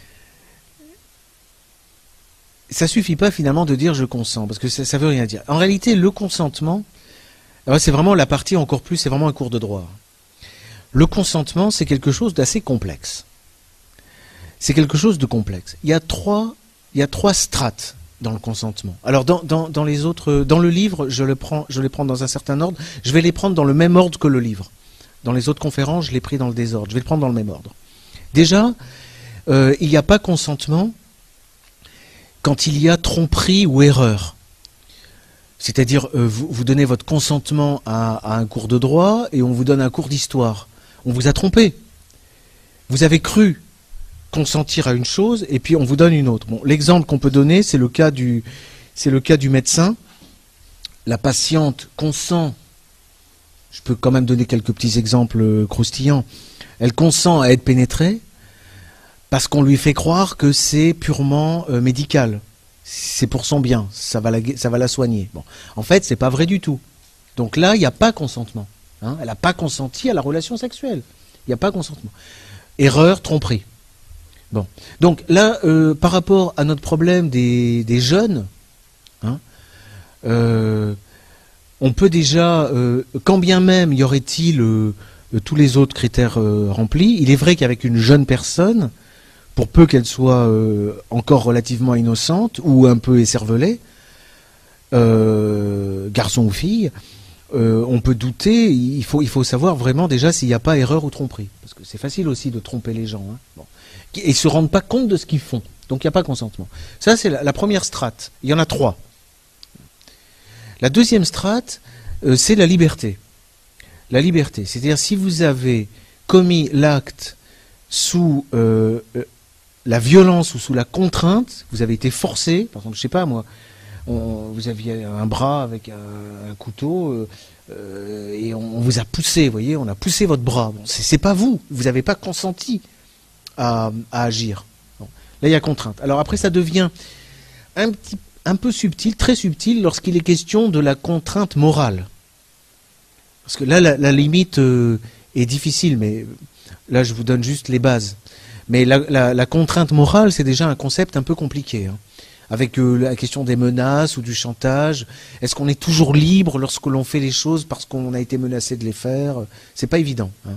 ça suffit pas finalement de dire je consens, parce que ça, ça veut rien dire. En réalité, le consentement, c'est vraiment la partie encore plus, c'est vraiment un cours de droit. Le consentement, c'est quelque chose d'assez complexe. C'est quelque chose de complexe. Il y a trois, il y a trois strates dans le consentement. Alors dans, dans, dans les autres, dans le livre, je le prends, je les prends dans un certain ordre. Je vais les prendre dans le même ordre que le livre. Dans les autres conférences, je l'ai pris dans le désordre. Je vais le prendre dans le même ordre. Déjà, euh, il n'y a pas consentement quand il y a tromperie ou erreur. C'est-à-dire, euh, vous, vous donnez votre consentement à, à un cours de droit et on vous donne un cours d'histoire. On vous a trompé. Vous avez cru consentir à une chose et puis on vous donne une autre. Bon, l'exemple qu'on peut donner, c'est le cas du, c'est le cas du médecin. La patiente consent. Je peux quand même donner quelques petits exemples croustillants. Elle consent à être pénétrée parce qu'on lui fait croire que c'est purement euh, médical. C'est pour son bien, ça va la, ça va la soigner. Bon. En fait, c'est pas vrai du tout. Donc là, il n'y a pas consentement. Hein. Elle n'a pas consenti à la relation sexuelle. Il n'y a pas consentement. Erreur, tromperie. Bon. Donc là, euh, par rapport à notre problème des, des jeunes, hein, euh, on peut déjà, euh, quand bien même y aurait-il euh, tous les autres critères euh, remplis, il est vrai qu'avec une jeune personne, pour peu qu'elle soit euh, encore relativement innocente ou un peu écervelée, euh, garçon ou fille, euh, on peut douter, il faut, il faut savoir vraiment déjà s'il n'y a pas erreur ou tromperie. Parce que c'est facile aussi de tromper les gens. Hein. Bon. Et ils ne se rendent pas compte de ce qu'ils font. Donc il n'y a pas consentement. Ça, c'est la, la première strate. Il y en a trois. La deuxième strate, euh, c'est la liberté. La liberté, c'est-à-dire si vous avez commis l'acte sous euh, la violence ou sous la contrainte, vous avez été forcé, par exemple, je sais pas moi, on, vous aviez un bras avec un, un couteau euh, euh, et on, on vous a poussé, vous voyez, on a poussé votre bras. Bon, c'est, c'est pas vous, vous n'avez pas consenti à, à agir. Bon, là, il y a contrainte. Alors après, ça devient un petit, un peu subtil, très subtil, lorsqu'il est question de la contrainte morale. Parce que là, la, la limite euh, est difficile, mais là, je vous donne juste les bases. Mais la, la, la contrainte morale, c'est déjà un concept un peu compliqué. Hein. Avec euh, la question des menaces ou du chantage. Est-ce qu'on est toujours libre lorsque l'on fait les choses parce qu'on a été menacé de les faire? C'est pas évident. Hein.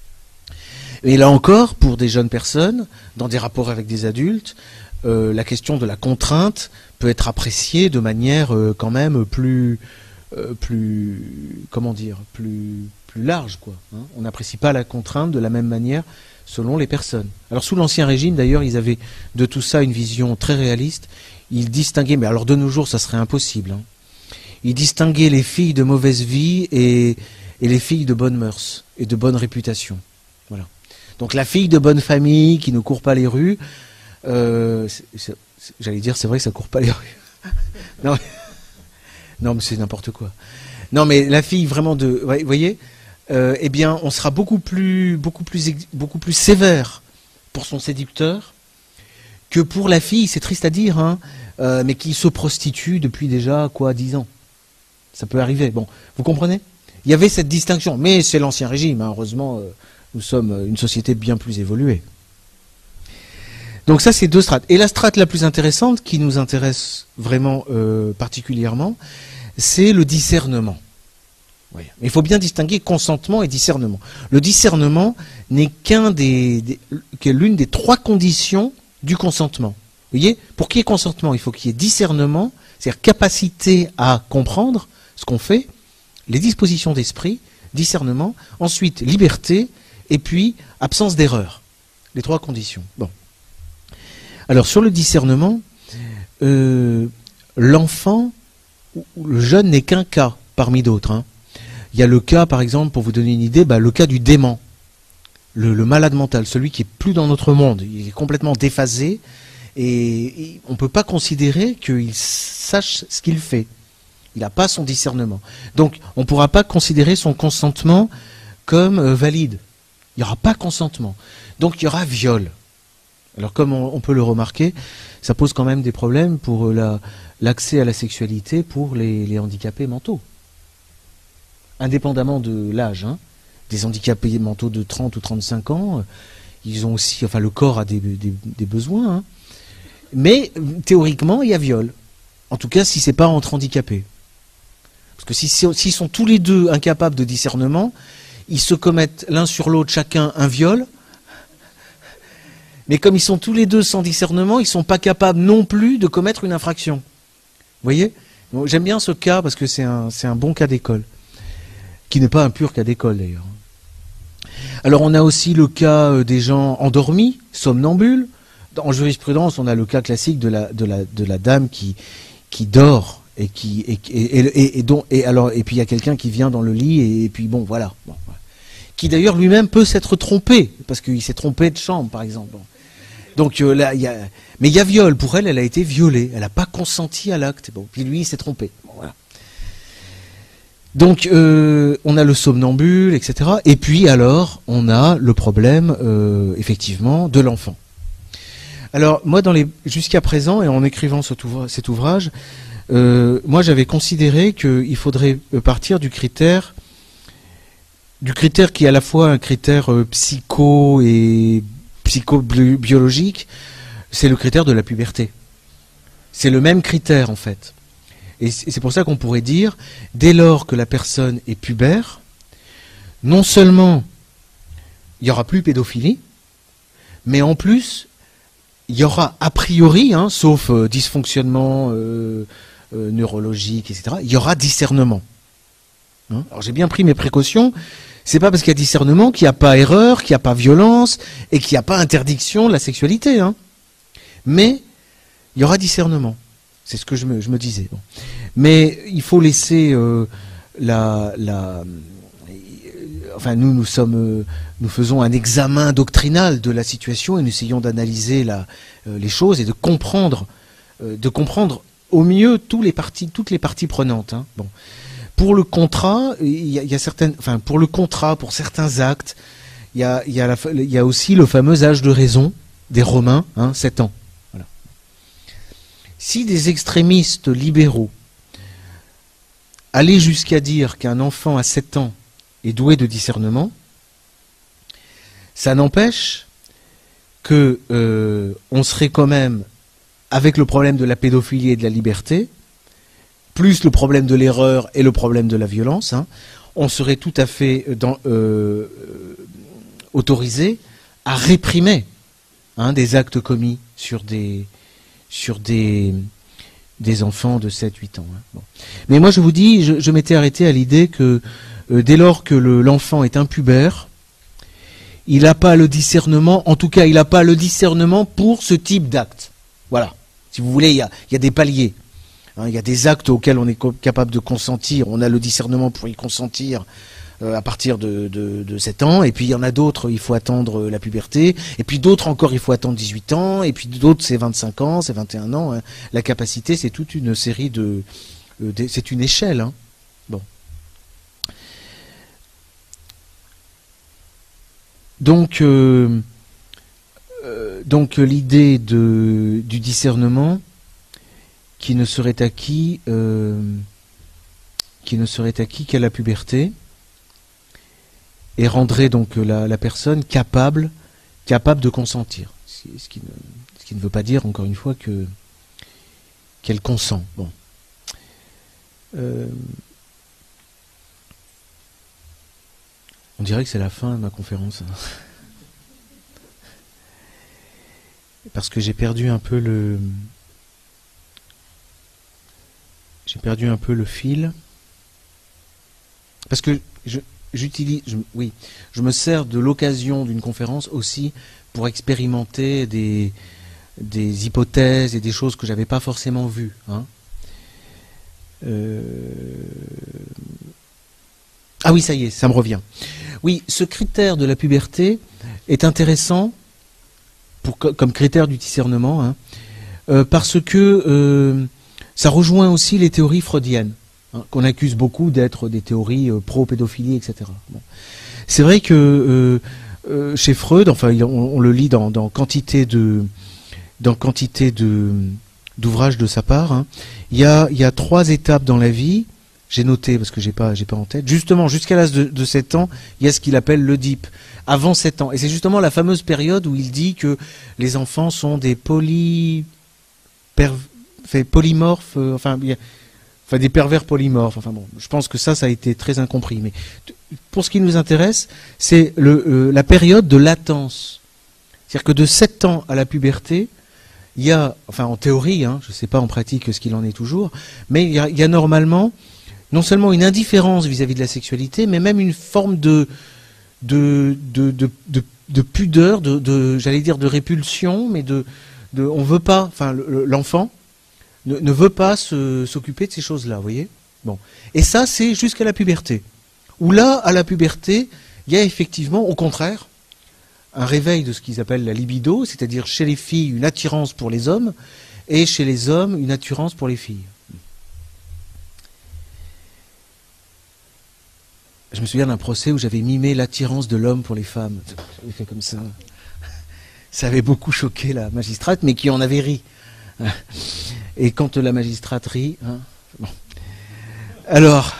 Et là encore, pour des jeunes personnes, dans des rapports avec des adultes, euh, la question de la contrainte peut être appréciée de manière euh, quand même plus... Euh, plus, comment dire, plus, plus large, quoi. Hein. On n'apprécie pas la contrainte de la même manière selon les personnes. Alors sous l'Ancien Régime, d'ailleurs, ils avaient de tout ça une vision très réaliste. Ils distinguaient, mais alors de nos jours, ça serait impossible. Hein. Ils distinguaient les filles de mauvaise vie et, et les filles de bonne mœurs et de bonne réputation. Voilà. Donc la fille de bonne famille qui ne court pas les rues, euh, c'est, c'est, j'allais dire, c'est vrai que ça court pas les rues. Non. Non, mais c'est n'importe quoi. Non, mais la fille vraiment de, vous voyez, euh, eh bien, on sera beaucoup plus, beaucoup plus, beaucoup plus sévère pour son séducteur que pour la fille. C'est triste à dire, hein, euh, mais qui se prostitue depuis déjà quoi, dix ans. Ça peut arriver. Bon, vous comprenez ? Il y avait cette distinction, mais c'est l'Ancien Régime. Hein, heureusement, euh, nous sommes une société bien plus évoluée. Donc ça, c'est deux strates. Et la strate la plus intéressante, qui nous intéresse vraiment euh, particulièrement, c'est le discernement. Oui. Mais il faut bien distinguer consentement et discernement. Le discernement n'est qu'un des, des, que l'une des trois conditions du consentement. Vous voyez, pour qu'il y ait consentement, il faut qu'il y ait discernement, c'est-à-dire capacité à comprendre ce qu'on fait, les dispositions d'esprit, discernement, ensuite liberté, et puis absence d'erreur. Les trois conditions. Bon. Alors sur le discernement, euh, l'enfant ou le jeune n'est qu'un cas parmi d'autres. Hein. Il y a le cas, par exemple, pour vous donner une idée, bah, le cas du dément, le, le malade mental, celui qui est plus dans notre monde, il est complètement déphasé Et, et on ne peut pas considérer qu'il sache ce qu'il fait. Il n'a pas son discernement. Donc, on ne pourra pas considérer son consentement comme euh, valide. Il n'y aura pas consentement. Donc, il y aura viol. Alors, comme on, on peut le remarquer, ça pose quand même des problèmes pour la, l'accès à la sexualité pour les, les handicapés mentaux. Indépendamment de l'âge, hein. Des handicapés mentaux de trente ou trente-cinq ans, euh, ils ont aussi, enfin, le corps a des, des, des besoins, hein. Mais, théoriquement, il y a viol. En tout cas, si c'est pas entre handicapés. Parce que s'ils si, si sont tous les deux incapables de discernement, ils se commettent l'un sur l'autre chacun un viol. Mais comme ils sont tous les deux sans discernement, ils ne sont pas capables non plus de commettre une infraction. Vous voyez ? Bon, j'aime bien ce cas parce que c'est un, c'est un bon cas d'école. Qui n'est pas un pur cas d'école d'ailleurs. Alors on a aussi le cas des gens endormis, somnambules. En jurisprudence, on a le cas classique de la, de la, de la dame qui, qui dort et qui et, et, et, et, dont, et alors et puis il y a quelqu'un qui vient dans le lit et, et puis bon voilà, bon, voilà. Qui d'ailleurs lui-même peut s'être trompé parce qu'il s'est trompé de chambre par exemple. Bon. Donc euh, là il y a mais il y a viol pour elle, elle a été violée, elle n'a pas consenti à l'acte. Bon, puis lui il s'est trompé. Bon, voilà. Donc euh, on a le somnambule, et cetera. Et puis alors on a le problème euh, effectivement de l'enfant. Alors moi, dans les jusqu'à présent, et en écrivant cet ouvrage, cet ouvrage euh, moi j'avais considéré qu'il faudrait partir du critère, du critère qui est à la fois un critère euh, psycho et psychobiologique, c'est le critère de la puberté. C'est le même critère en fait. Et c'est pour ça qu'on pourrait dire, dès lors que la personne est pubère, non seulement il n'y aura plus pédophilie, mais en plus il y aura a priori, hein, sauf euh, dysfonctionnement euh, euh, neurologique, et cetera, il y aura discernement. Hein, alors j'ai bien pris mes précautions. C'est pas parce qu'il y a discernement qu'il n'y a pas erreur, qu'il n'y a pas violence et qu'il n'y a pas interdiction de la sexualité. Hein. Mais il y aura discernement. C'est ce que je me, je me disais. Bon. Mais il faut laisser euh, la, la Enfin, nous, nous sommes, euh, nous faisons un examen doctrinal de la situation et nous essayons d'analyser la, euh, les choses et de comprendre, euh, de comprendre au mieux tous les parties, toutes les parties prenantes. Hein. Bon, pour le contrat, il y a, il y a certaines, enfin, pour le contrat, pour certains actes, il y a, il y a, la, il y a aussi le fameux âge de raison des Romains, hein, sept ans. Voilà. Si des extrémistes libéraux allaient jusqu'à dire qu'un enfant à sept ans est doué de discernement, ça n'empêche que euh, on serait quand même, avec le problème de la pédophilie et de la liberté, plus le problème de l'erreur et le problème de la violence, hein, on serait tout à fait dans, euh, autorisé à réprimer hein, des actes commis sur des, sur des, des enfants de sept huit ans. Hein. Bon. Mais moi je vous dis, je, je m'étais arrêté à l'idée que Euh, dès lors que le, l'enfant est impubère, il n'a pas le discernement, en tout cas il n'a pas le discernement pour ce type d'acte. Voilà. Si vous voulez, il y a, il y a des paliers. Hein, il y a des actes auxquels on est co- capable de consentir, on a le discernement pour y consentir euh, à partir de, de, de sept ans, et puis il y en a d'autres, il faut attendre la puberté, et puis d'autres encore, il faut attendre dix-huit ans, et puis d'autres c'est vingt-cinq ans, c'est vingt et un ans. Hein. La capacité, c'est toute une série de... Euh, de c'est une échelle. Hein. Bon. Donc, euh, euh, donc l'idée de, du discernement qui ne serait acquis, euh, qui ne serait acquis qu'à la puberté, et rendrait donc la, la personne capable, capable de consentir. Ce qui, ne, ce qui ne veut pas dire, encore une fois, que qu'elle consent. Bon. Euh, On dirait que c'est la fin de ma conférence. Parce que j'ai perdu un peu le... J'ai perdu un peu le fil. Parce que je, j'utilise... Je, oui, je me sers de l'occasion d'une conférence aussi pour expérimenter des, des hypothèses et des choses que je n'avais pas forcément vues. Hein. Euh... Ah oui, ça y est, ça me revient. Oui, ce critère de la puberté est intéressant pour, comme critère du discernement, hein, euh, parce que euh, ça rejoint aussi les théories freudiennes, hein, qu'on accuse beaucoup d'être des théories euh, pro-pédophilie, et cetera. Bon. C'est vrai que euh, euh, chez Freud, enfin, on, on le lit dans, dans quantité de, dans quantité de d'ouvrages de sa part, hein, il y a, il y a trois étapes dans la vie. J'ai noté parce que j'ai pas, j'ai pas en tête. Justement, jusqu'à l'âge de, de sept ans, il y a ce qu'il appelle l'Oedipe. Avant sept ans, et c'est justement la fameuse période où il dit que les enfants sont des poly, per, fait, polymorphes, euh, enfin, il y a, enfin des pervers polymorphes. Enfin bon, je pense que ça, ça a été très incompris. Mais pour ce qui nous intéresse, c'est le, euh, la période de latence. C'est-à-dire que de sept ans à la puberté, il y a, enfin en théorie, hein, je ne sais pas en pratique ce qu'il en est toujours, mais il y a, il y a normalement non seulement une indifférence vis-à-vis de la sexualité, mais même une forme de, de, de, de, de, de pudeur, de, de, j'allais dire de répulsion, mais de, de on veut pas, enfin l'enfant ne, ne veut pas se, s'occuper de ces choses-là, vous voyez. Bon, et ça c'est jusqu'à la puberté. Où là, à la puberté, il y a effectivement, au contraire, un réveil de ce qu'ils appellent la libido, c'est-à-dire chez les filles une attirance pour les hommes, et chez les hommes une attirance pour les filles. Je me souviens d'un procès où j'avais mimé l'attirance de l'homme pour les femmes. J'avais fait comme ça. Ça avait beaucoup choqué la magistrate, mais qui en avait ri. Et quand la magistrate rit... Hein, bon. Alors...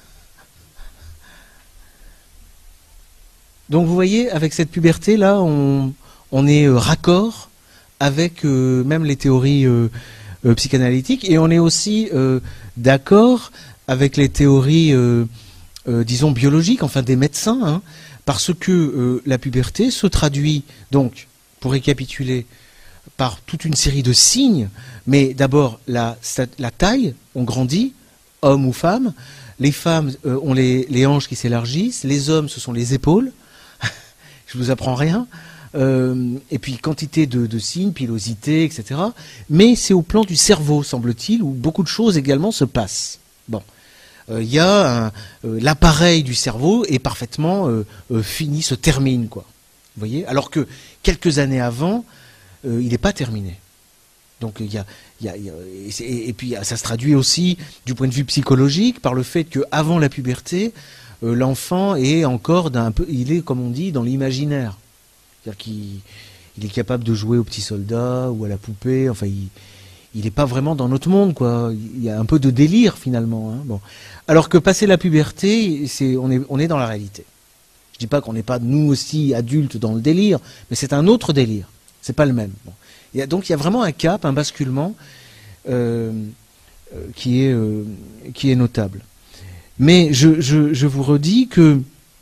Donc vous voyez, avec cette puberté-là, on, on est euh, raccord avec euh, même les théories euh, euh, psychanalytiques, et on est aussi euh, d'accord avec les théories... Euh, Euh, disons biologique, enfin des médecins, hein, parce que euh, la puberté se traduit donc, pour récapituler, par toute une série de signes, mais d'abord la, la taille, on grandit, homme ou femme, les femmes euh, ont les, les hanches qui s'élargissent, les hommes ce sont les épaules, je vous apprends rien, euh, et puis quantité de, de signes, pilosité, et cetera. Mais c'est au plan du cerveau, semble-t-il, où beaucoup de choses également se passent. Bon. Il y a euh, l'appareil du cerveau est parfaitement euh, euh, fini, se termine, quoi. Vous voyez, alors que quelques années avant, euh, il n'est pas terminé. Donc il y a, il y a, il y a et, et puis ça se traduit aussi du point de vue psychologique par le fait qu'avant la puberté, euh, l'enfant est encore d'un peu, il est comme on dit dans l'imaginaire, c'est-à-dire qu'il il est capable de jouer au petit soldat ou à la poupée, enfin il il n'est pas vraiment dans notre monde, quoi. Il y a un peu de délire, finalement. Hein. Bon. Alors que passer la puberté, c'est, on, est, on est dans la réalité. Je ne dis pas qu'on n'est pas, nous aussi, adultes dans le délire, mais c'est un autre délire. C'est pas le même. Bon. Il y a, donc il y a vraiment un cap, un basculement euh, euh, qui, est, euh, qui est notable. Mais je, je, je vous redis que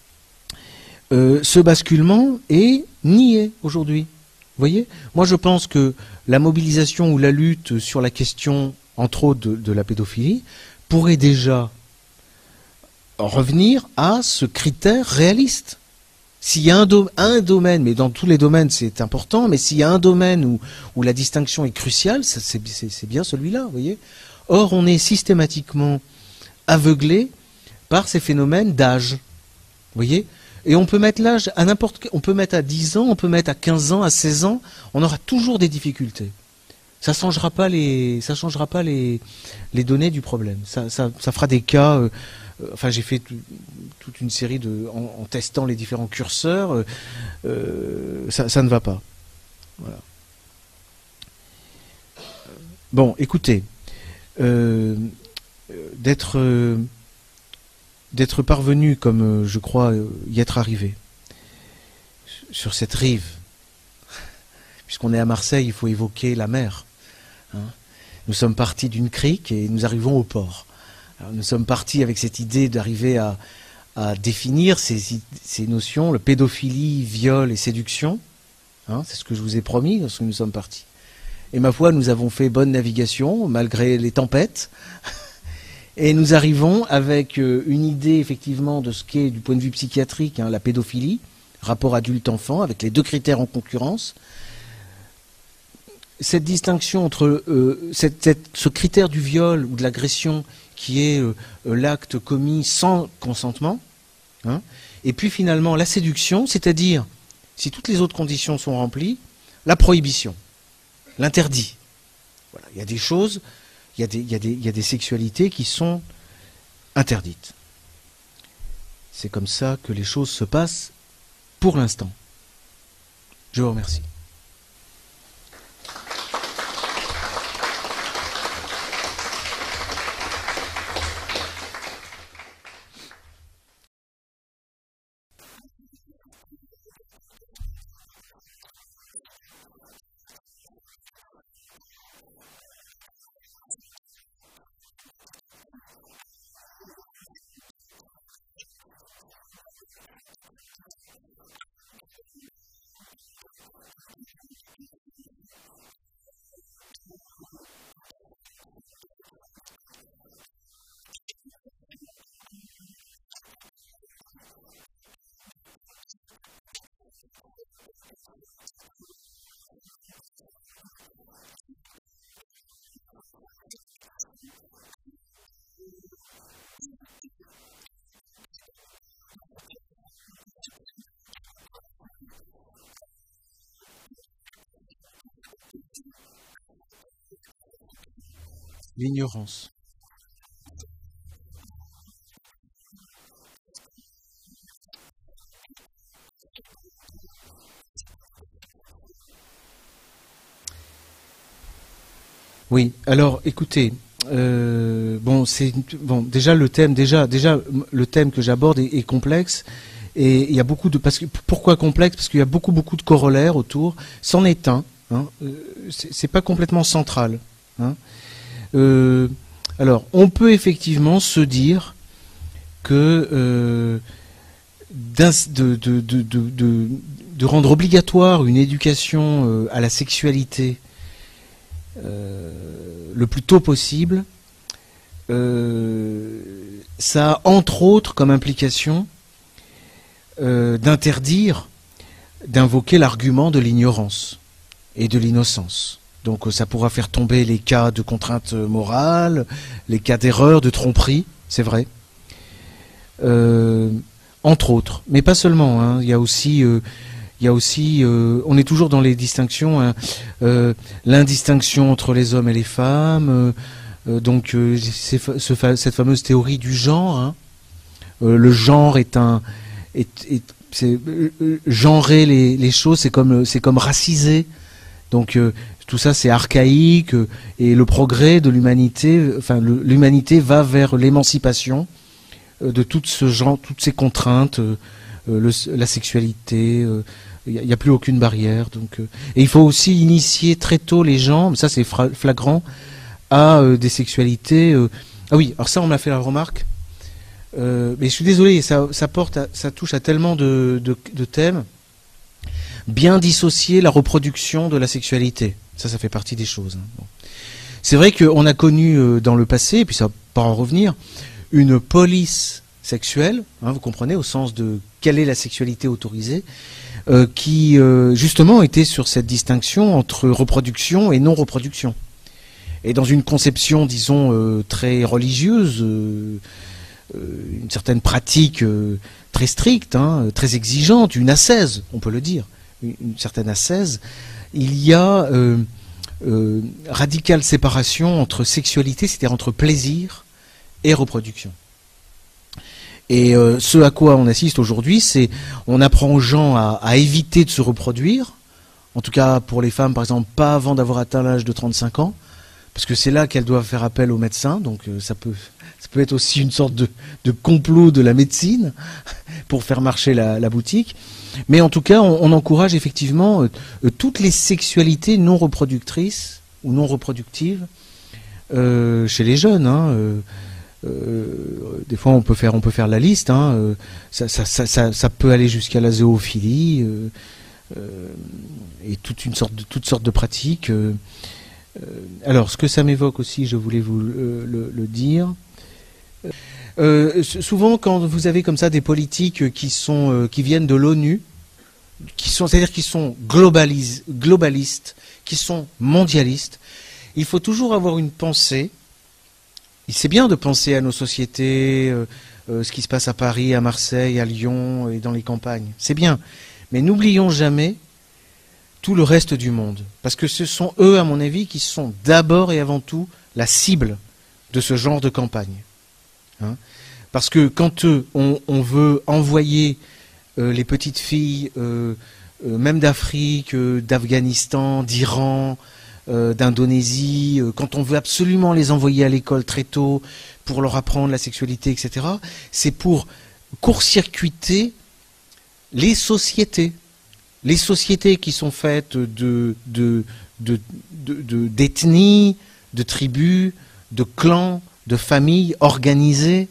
euh, ce basculement est nié aujourd'hui. Vous voyez, moi je pense que la mobilisation ou la lutte sur la question, entre autres, de, de la pédophilie, pourrait déjà revenir à ce critère réaliste. S'il y a un, do un domaine, mais dans tous les domaines c'est important, mais s'il y a un domaine où, où la distinction est cruciale, c'est bien celui-là, vous voyez. Or, on est systématiquement aveuglé par ces phénomènes d'âge, vous voyez. Et on peut mettre l'âge à n'importe quel, on peut mettre à dix ans, on peut mettre à quinze ans, à seize ans, on aura toujours des difficultés. Ça ne changera pas les, ça changera pas les, les données du problème. Ça, ça, ça fera des cas, euh, euh, enfin j'ai fait toute une série de, en, en testant les différents curseurs, euh, euh, ça, ça ne va pas. Voilà. Bon, écoutez, euh, d'être... Euh, d'être parvenu, comme je crois y être arrivé, sur cette rive. Puisqu'on est à Marseille, il faut évoquer la mer. Hein. Nous sommes partis d'une crique et nous arrivons au port. Alors, nous sommes partis avec cette idée d'arriver à, à définir ces, ces notions, le pédophilie, viol et séduction. Hein, c'est ce que je vous ai promis lorsque nous sommes partis. Et ma foi, nous avons fait bonne navigation, malgré les tempêtes. Et nous arrivons avec une idée effectivement de ce qu'est du point de vue psychiatrique hein, la pédophilie, rapport adulte-enfant, avec les deux critères en concurrence. Cette distinction entre euh, cette, cette, ce critère du viol ou de l'agression qui est euh, l'acte commis sans consentement, hein, et puis finalement la séduction, c'est-à-dire, si toutes les autres conditions sont remplies, la prohibition, l'interdit. Voilà. Il y a des choses, il y a des, il y a des, il y a des sexualités qui sont interdites. C'est comme ça que les choses se passent pour l'instant. Je vous remercie. L'ignorance. Oui, alors écoutez, euh, bon, c'est bon. Déjà le thème, déjà, déjà le thème que j'aborde est, est complexe et il y a beaucoup de. Parce que pourquoi complexe? Parce qu'il y a beaucoup, beaucoup de corollaires autour. C'en est un. Hein, euh, c'est pas complètement central. Hein. Euh, alors, on peut effectivement se dire que euh, de, de, de, de, de rendre obligatoire une éducation euh, à la sexualité euh, le plus tôt possible, euh, ça a entre autres comme implication euh, d'interdire d'invoquer l'argument de l'ignorance et de l'innocence. Donc ça pourra faire tomber les cas de contrainte morale, les cas d'erreur, de tromperie, c'est vrai. Euh, entre autres, mais pas seulement. Hein. Il y a aussi, euh, il y a aussi, euh, on est toujours dans les distinctions, hein, euh, l'indistinction entre les hommes et les femmes. Euh, donc euh, c'est, ce, cette fameuse théorie du genre. Hein. Euh, le genre est un, est, est, c'est, euh, genrer les, les choses, c'est comme, c'est comme raciser. Donc euh, tout ça c'est archaïque euh, et le progrès de l'humanité, enfin le, l'humanité va vers l'émancipation euh, de tout ce genre, toutes ces contraintes, euh, le, la sexualité, il n'y a, a plus aucune barrière. Donc, euh, et il faut aussi initier très tôt les gens, ça c'est flagrant, à euh, des sexualités. Euh, ah oui, alors ça on m'a fait la remarque, euh, mais je suis désolé, ça, ça porte, à, ça touche à tellement de, de, de thèmes. Bien dissocier la reproduction de la sexualité. Ça, ça fait partie des choses. Hein. Bon. C'est vrai qu'on a connu euh, dans le passé, et puis ça va pas en revenir, une police sexuelle, hein, vous comprenez, au sens de quelle est la sexualité autorisée, euh, qui euh, justement était sur cette distinction entre reproduction et non-reproduction. Et dans une conception, disons, euh, très religieuse, euh, euh, une certaine pratique euh, très stricte, hein, très exigeante, une ascèse, on peut le dire, une certaine ascèse, il y a euh, euh, radicale séparation entre sexualité, c'est-à-dire entre plaisir et reproduction. Et euh, ce à quoi on assiste aujourd'hui, c'est on apprend aux gens à, à éviter de se reproduire, en tout cas pour les femmes par exemple, pas avant d'avoir atteint l'âge de trente-cinq ans, parce que c'est là qu'elles doivent faire appel au médecin, donc euh, ça peut ça peut être aussi une sorte de, de complot de la médecine pour faire marcher la, la boutique. Mais en tout cas, on, on encourage effectivement euh, euh, toutes les sexualités non reproductrices ou non reproductives euh, chez les jeunes. Hein, euh, euh, des fois, on peut faire, on peut faire la liste. Hein, euh, ça, ça, ça, ça, ça peut aller jusqu'à la zoophilie euh, euh, et toute une sorte de, toutes sortes de pratiques. Euh, euh, alors, ce que ça m'évoque aussi, je voulais vous le, le, le dire. Euh, souvent, quand vous avez comme ça des politiques qui sont euh, qui viennent de l'ONU, qui sont, c'est-à-dire qui sont globalis, globalistes, qui sont mondialistes, il faut toujours avoir une pensée. C'est bien de penser à nos sociétés, euh, euh, ce qui se passe à Paris, à Marseille, à Lyon et dans les campagnes. C'est bien, mais n'oublions jamais tout le reste du monde. Parce que ce sont eux, à mon avis, qui sont d'abord et avant tout la cible de ce genre de campagne. Hein? Parce que quand euh, on, on veut envoyer euh, les petites filles, euh, euh, même d'Afrique, euh, d'Afghanistan, d'Iran, euh, d'Indonésie, euh, quand on veut absolument les envoyer à l'école très tôt pour leur apprendre la sexualité, et cetera, c'est pour court-circuiter les sociétés. Les sociétés qui sont faites de, de, de, de, de, d'ethnies, de tribus, de clans, de familles organisées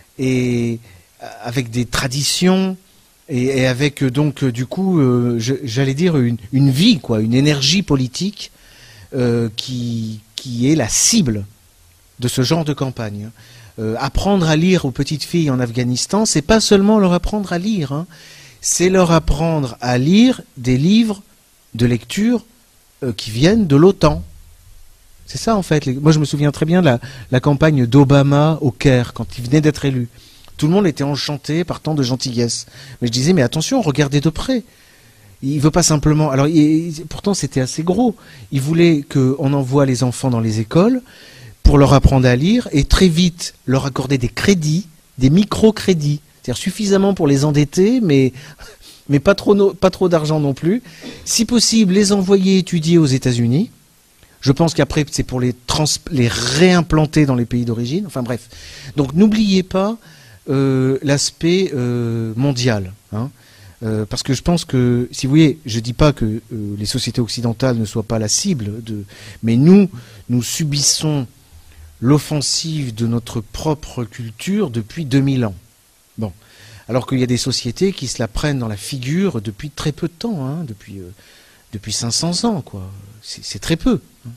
et avec des traditions et, et avec donc du coup, euh, je, j'allais dire une, une vie, quoi, une énergie politique euh, qui, qui est la cible de ce genre de campagne. Euh, apprendre à lire aux petites filles en Afghanistan, c'est pas seulement leur apprendre à lire, hein, c'est leur apprendre à lire des livres de lecture euh, qui viennent de l'OTAN. C'est ça en fait. Moi je me souviens très bien de la, la campagne d'Obama au Caire quand il venait d'être élu. Tout le monde était enchanté par tant de gentillesse. Mais je disais mais attention, regardez de près. Il veut pas simplement. Alors il, pourtant c'était assez gros. Il voulait qu'on envoie les enfants dans les écoles pour leur apprendre à lire et très vite leur accorder des crédits, des microcrédits. C'est-à-dire suffisamment pour les endetter, mais, mais pas trop, no, pas trop d'argent non plus. Si possible, les envoyer étudier aux États-Unis. Je pense qu'après, c'est pour les, trans, les réimplanter dans les pays d'origine. Enfin bref. Donc n'oubliez pas euh, l'aspect euh, mondial. Hein. Euh, parce que je pense que, si vous voyez, je ne dis pas que euh, les sociétés occidentales ne soient pas la cible, de, mais nous, nous subissons l'offensive de notre propre culture depuis deux mille ans. Bon, alors qu'il y a des sociétés qui se la prennent dans la figure depuis très peu de temps, hein, depuis, euh, depuis cinq cents ans, quoi. C'est, c'est très peu. Hein.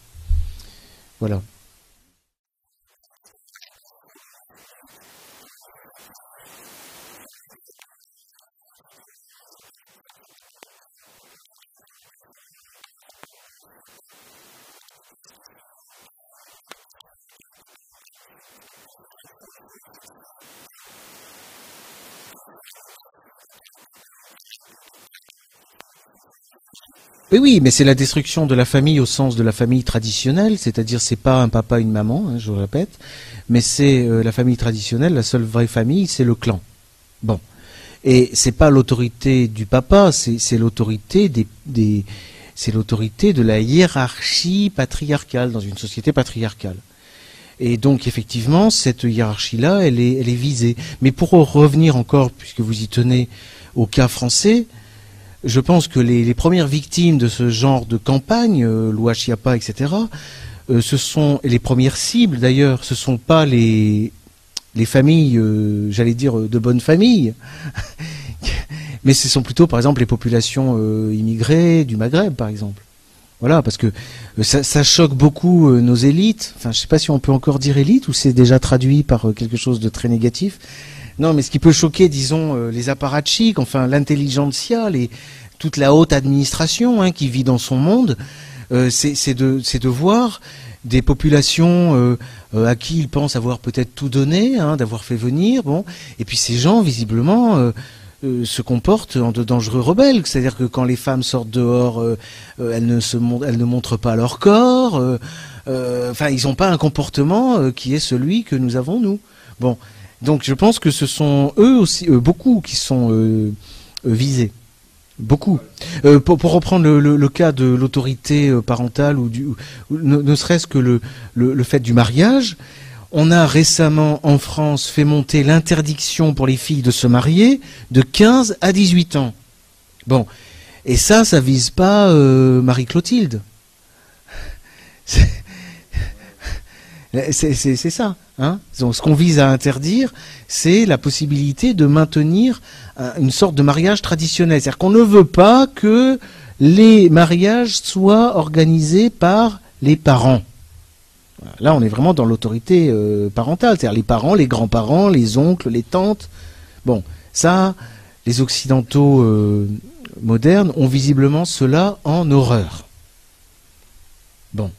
Voilà. Oui, oui, mais c'est la destruction de la famille au sens de la famille traditionnelle, c'est-à-dire c'est pas un papa, une maman, hein, je le répète, mais c'est euh, la famille traditionnelle, la seule vraie famille, c'est le clan. Bon, et c'est pas l'autorité du papa, c'est, c'est l'autorité des, des, c'est l'autorité de la hiérarchie patriarcale dans une société patriarcale. Et donc effectivement, cette hiérarchie-là, elle est, elle est visée. Mais pour revenir encore, puisque vous y tenez, au cas français. Je pense que les, les premières victimes de ce genre de campagne, euh, loi Chiappa, et cetera, euh, ce sont, et les premières cibles d'ailleurs, ce ne sont pas les, les familles, euh, j'allais dire, de bonnes familles, mais ce sont plutôt, par exemple, les populations euh, immigrées du Maghreb, par exemple. Voilà, parce que euh, ça, ça choque beaucoup euh, nos élites. Enfin, je ne sais pas si on peut encore dire élite ou c'est déjà traduit par euh, quelque chose de très négatif. Non, mais ce qui peut choquer, disons, euh, les apparatchiks, enfin l'intelligentsia, les, toute la haute administration hein, qui vit dans son monde, euh, c'est, c'est, de, c'est de voir des populations euh, euh, à qui ils pensent avoir peut-être tout donné, hein, d'avoir fait venir, bon, et puis ces gens, visiblement, euh, euh, se comportent en de dangereux rebelles. C'est-à-dire que quand les femmes sortent dehors, euh, euh, elles, ne se mon- elles ne montrent pas leur corps, euh, euh, enfin, ils n'ont pas un comportement euh, qui est celui que nous avons, nous. Bon. Donc je pense que ce sont eux aussi, euh, beaucoup qui sont euh, euh, visés. Beaucoup. Euh, pour, pour reprendre le, le, le cas de l'autorité euh, parentale, ou, du, ou ne, ne serait-ce que le, le, le fait du mariage, on a récemment en France fait monter l'interdiction pour les filles de se marier de quinze à dix-huit ans. Bon. Et ça, ça vise pas euh, Marie-Clotilde. C'est, c'est, c'est, c'est ça. Hein. Donc, ce qu'on vise à interdire, c'est la possibilité de maintenir un, une sorte de mariage traditionnel. C'est-à-dire qu'on ne veut pas que les mariages soient organisés par les parents. Là, on est vraiment dans l'autorité euh, parentale. C'est-à-dire les parents, les grands-parents, les oncles, les tantes. Bon, ça, les Occidentaux euh, modernes ont visiblement cela en horreur. Bon.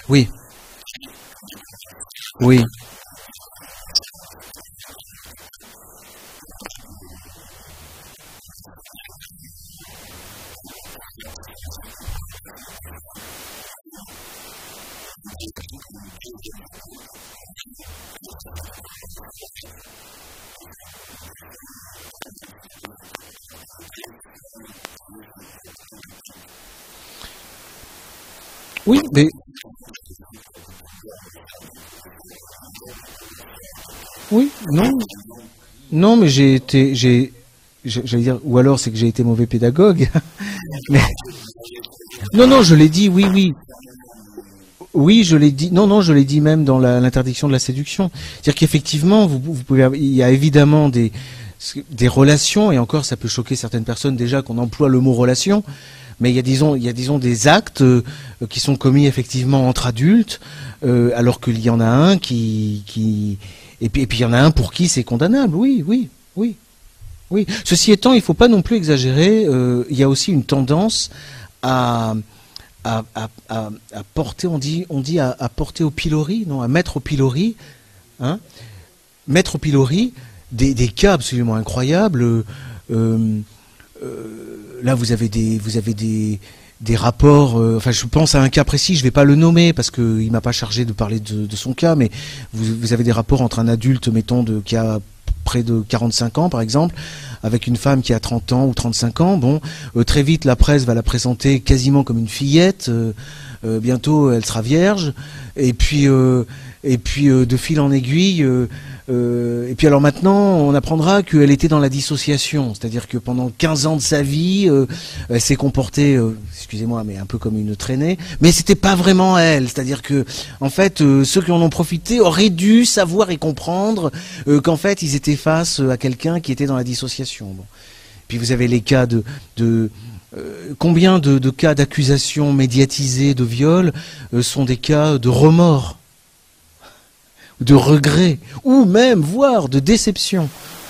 Oui, oui, oui, mais oui, non, non, mais j'ai été, j'ai, j'ai- j'allais dire, ou alors c'est que j'ai été mauvais pédagogue. Mais non, non, je l'ai dit, oui, oui, oui, je l'ai dit. Non, non, je l'ai dit même dans la- l'interdiction de la séduction. C'est-à-dire qu'effectivement, vous, vous pouvez, avoir- il y a évidemment des des relations, et encore, ça peut choquer certaines personnes déjà qu'on emploie le mot relation. Mais il y a disons, il y a disons des actes euh, qui sont commis effectivement entre adultes, euh, alors qu'il y en a un qui, qui et puis et puis il y en a un pour qui c'est condamnable. Oui, oui, oui, oui. Ceci étant, il ne faut pas non plus exagérer. Euh, il y a aussi une tendance à à, à, à, à porter, on dit, on dit à, à porter au pilori, non, à mettre au pilori, hein, mettre au pilori des, des cas absolument incroyables. Euh, euh, Là, vous avez des, vous avez des, des rapports. Euh, enfin, je pense à un cas précis. Je ne vais pas le nommer parce qu'il ne m'a pas chargé de parler de, de son cas. Mais vous, vous avez des rapports entre un adulte, mettons, de, qui a près de quarante-cinq ans, par exemple, avec une femme qui a trente ans ou trente-cinq ans. Bon, euh, très vite, la presse va la présenter quasiment comme une fillette. Euh, euh, bientôt, elle sera vierge. Et puis, euh, et puis, euh, de fil en aiguille. Euh, Euh, et puis alors maintenant, on apprendra qu'elle était dans la dissociation, c'est-à-dire que pendant quinze ans de sa vie, euh, elle s'est comportée, euh, excusez-moi, mais un peu comme une traînée, mais c'était pas vraiment elle, c'est-à-dire que en fait, euh, ceux qui en ont profité auraient dû savoir et comprendre euh, qu'en fait, ils étaient face à quelqu'un qui était dans la dissociation. Bon. Puis vous avez les cas de, de euh, combien de, de cas d'accusations médiatisées de viol euh, sont des cas de remords, de regret, ou même, voire, de déception.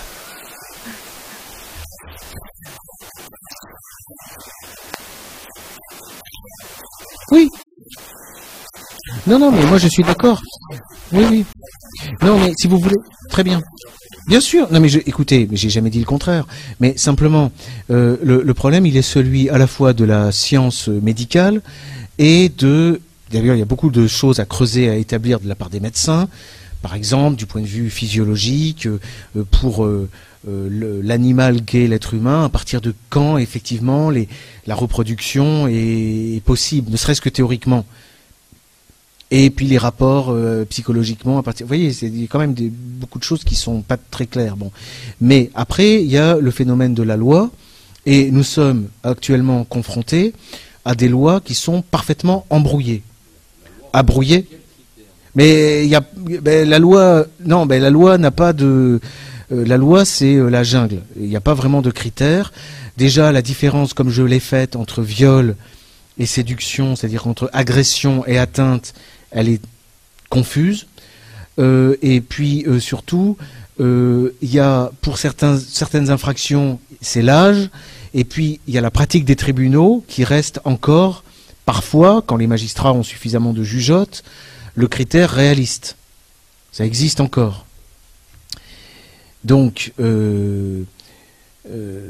Oui, non, non, mais moi je suis d'accord. Oui, oui. Non, mais si vous voulez, très bien. Bien sûr. Non, mais je, écoutez, mais j'ai jamais dit le contraire. Mais simplement, euh, le, le problème, il est celui à la fois de la science médicale et de. D'ailleurs, il y a beaucoup de choses à creuser, à établir de la part des médecins. Par exemple, du point de vue physiologique, euh, pour euh, euh, l'animal qu'est l'être humain, à partir de quand, effectivement, les, la reproduction est, est possible, ne serait-ce que théoriquement. Et puis les rapports euh, psychologiquement, à partir, vous voyez, c'est il y a quand même des, beaucoup de choses qui sont pas très claires. Bon, mais après, il y a le phénomène de la loi, et nous sommes actuellement confrontés à des lois qui sont parfaitement embrouillées, abrouillées. Mais il y a ben, la loi, non, ben, la loi n'a pas de, euh, la loi c'est euh, la jungle. Il n'y a pas vraiment de critères. Déjà, la différence, comme je l'ai faite, entre viol et séduction, c'est-à-dire entre agression et atteinte, elle est confuse. Euh, et puis euh, surtout, euh, il y a pour certains, certaines infractions, c'est l'âge. Et puis il y a la pratique des tribunaux qui reste encore, parfois, quand les magistrats ont suffisamment de jugeote, le critère réaliste. Ça existe encore. Donc, euh, euh,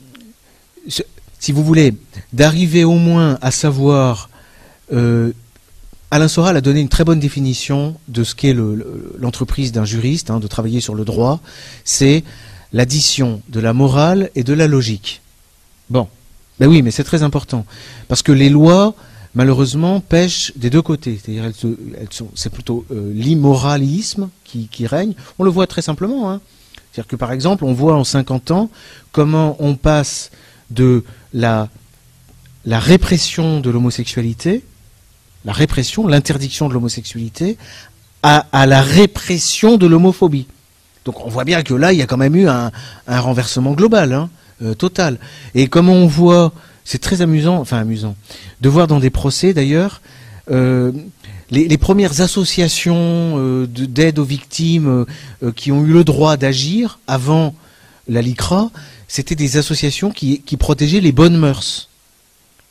si vous voulez, d'arriver au moins à savoir... Euh, Alain Soral a donné une très bonne définition de ce qu'est l'entreprise d'un juriste, hein, de travailler sur le droit. C'est l'addition de la morale et de la logique. Bon, ben oui, mais c'est très important. Parce que les lois, malheureusement, pêchent des deux côtés. C'est-à-dire, elles se, elles sont, c'est plutôt euh, l'immoralisme qui, qui règne. On le voit très simplement. Hein. C'est-à-dire que, par exemple, on voit en cinquante ans comment on passe de la, la répression de l'homosexualité, la répression, l'interdiction de l'homosexualité, à, à la répression de l'homophobie. Donc on voit bien que là, il y a quand même eu un, un renversement global, hein, euh, total. Et comme on voit, c'est très amusant, enfin amusant, de voir dans des procès d'ailleurs, euh, les, les premières associations euh, d'aide aux victimes euh, qui ont eu le droit d'agir avant la LICRA, c'était des associations qui, qui protégeaient les bonnes mœurs.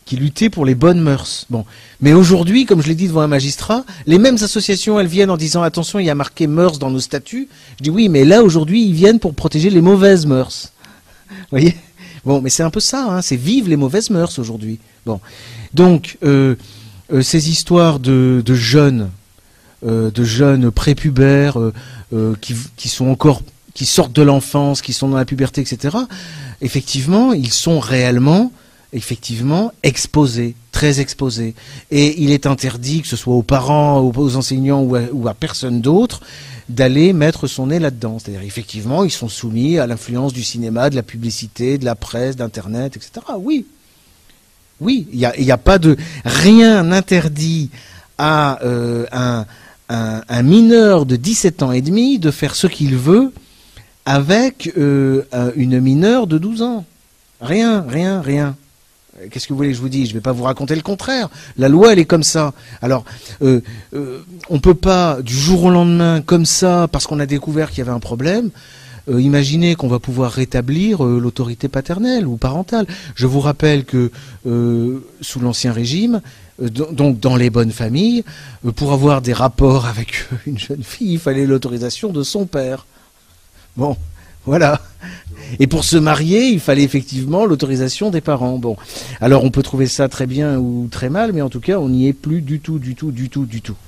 qui luttaient pour les bonnes mœurs. Bon, mais aujourd'hui, comme je l'ai dit devant un magistrat, les mêmes associations, elles viennent en disant attention, il y a marqué mœurs dans nos statuts. Je dis oui, mais là aujourd'hui, ils viennent pour protéger les mauvaises mœurs. Vous voyez? Bon, mais c'est un peu ça, hein, c'est vive les mauvaises mœurs aujourd'hui. Bon, donc euh, euh, ces histoires de, de jeunes, euh, de jeunes prépubères euh, euh, qui, qui sont encore, qui sortent de l'enfance, qui sont dans la puberté, et cetera. Effectivement, ils sont réellement, effectivement, exposés, très exposés. Et il est interdit, que ce soit aux parents, aux enseignants ou à, ou à personne d'autre, d'aller mettre son nez là-dedans. C'est-à-dire, effectivement, ils sont soumis à l'influence du cinéma, de la publicité, de la presse, d'Internet, et cetera. Oui. Oui, il n'y a, y a pas de... Rien n'interdit à euh, un, un, un mineur de dix-sept ans et demi de faire ce qu'il veut avec euh, une mineure de douze ans. Rien, rien, rien. Qu'est-ce que vous voulez que je vous dise? Je ne vais pas vous raconter le contraire. La loi, elle est comme ça. Alors, euh, euh, on ne peut pas, du jour au lendemain, comme ça, parce qu'on a découvert qu'il y avait un problème, euh, imaginer qu'on va pouvoir rétablir euh, l'autorité paternelle ou parentale. Je vous rappelle que, euh, sous l'Ancien Régime, euh, donc dans les bonnes familles, euh, pour avoir des rapports avec une jeune fille, il fallait l'autorisation de son père. Bon, voilà. Et pour se marier, il fallait effectivement l'autorisation des parents. Bon, alors on peut trouver ça très bien ou très mal, mais en tout cas, on n'y est plus du tout, du tout, du tout, du tout.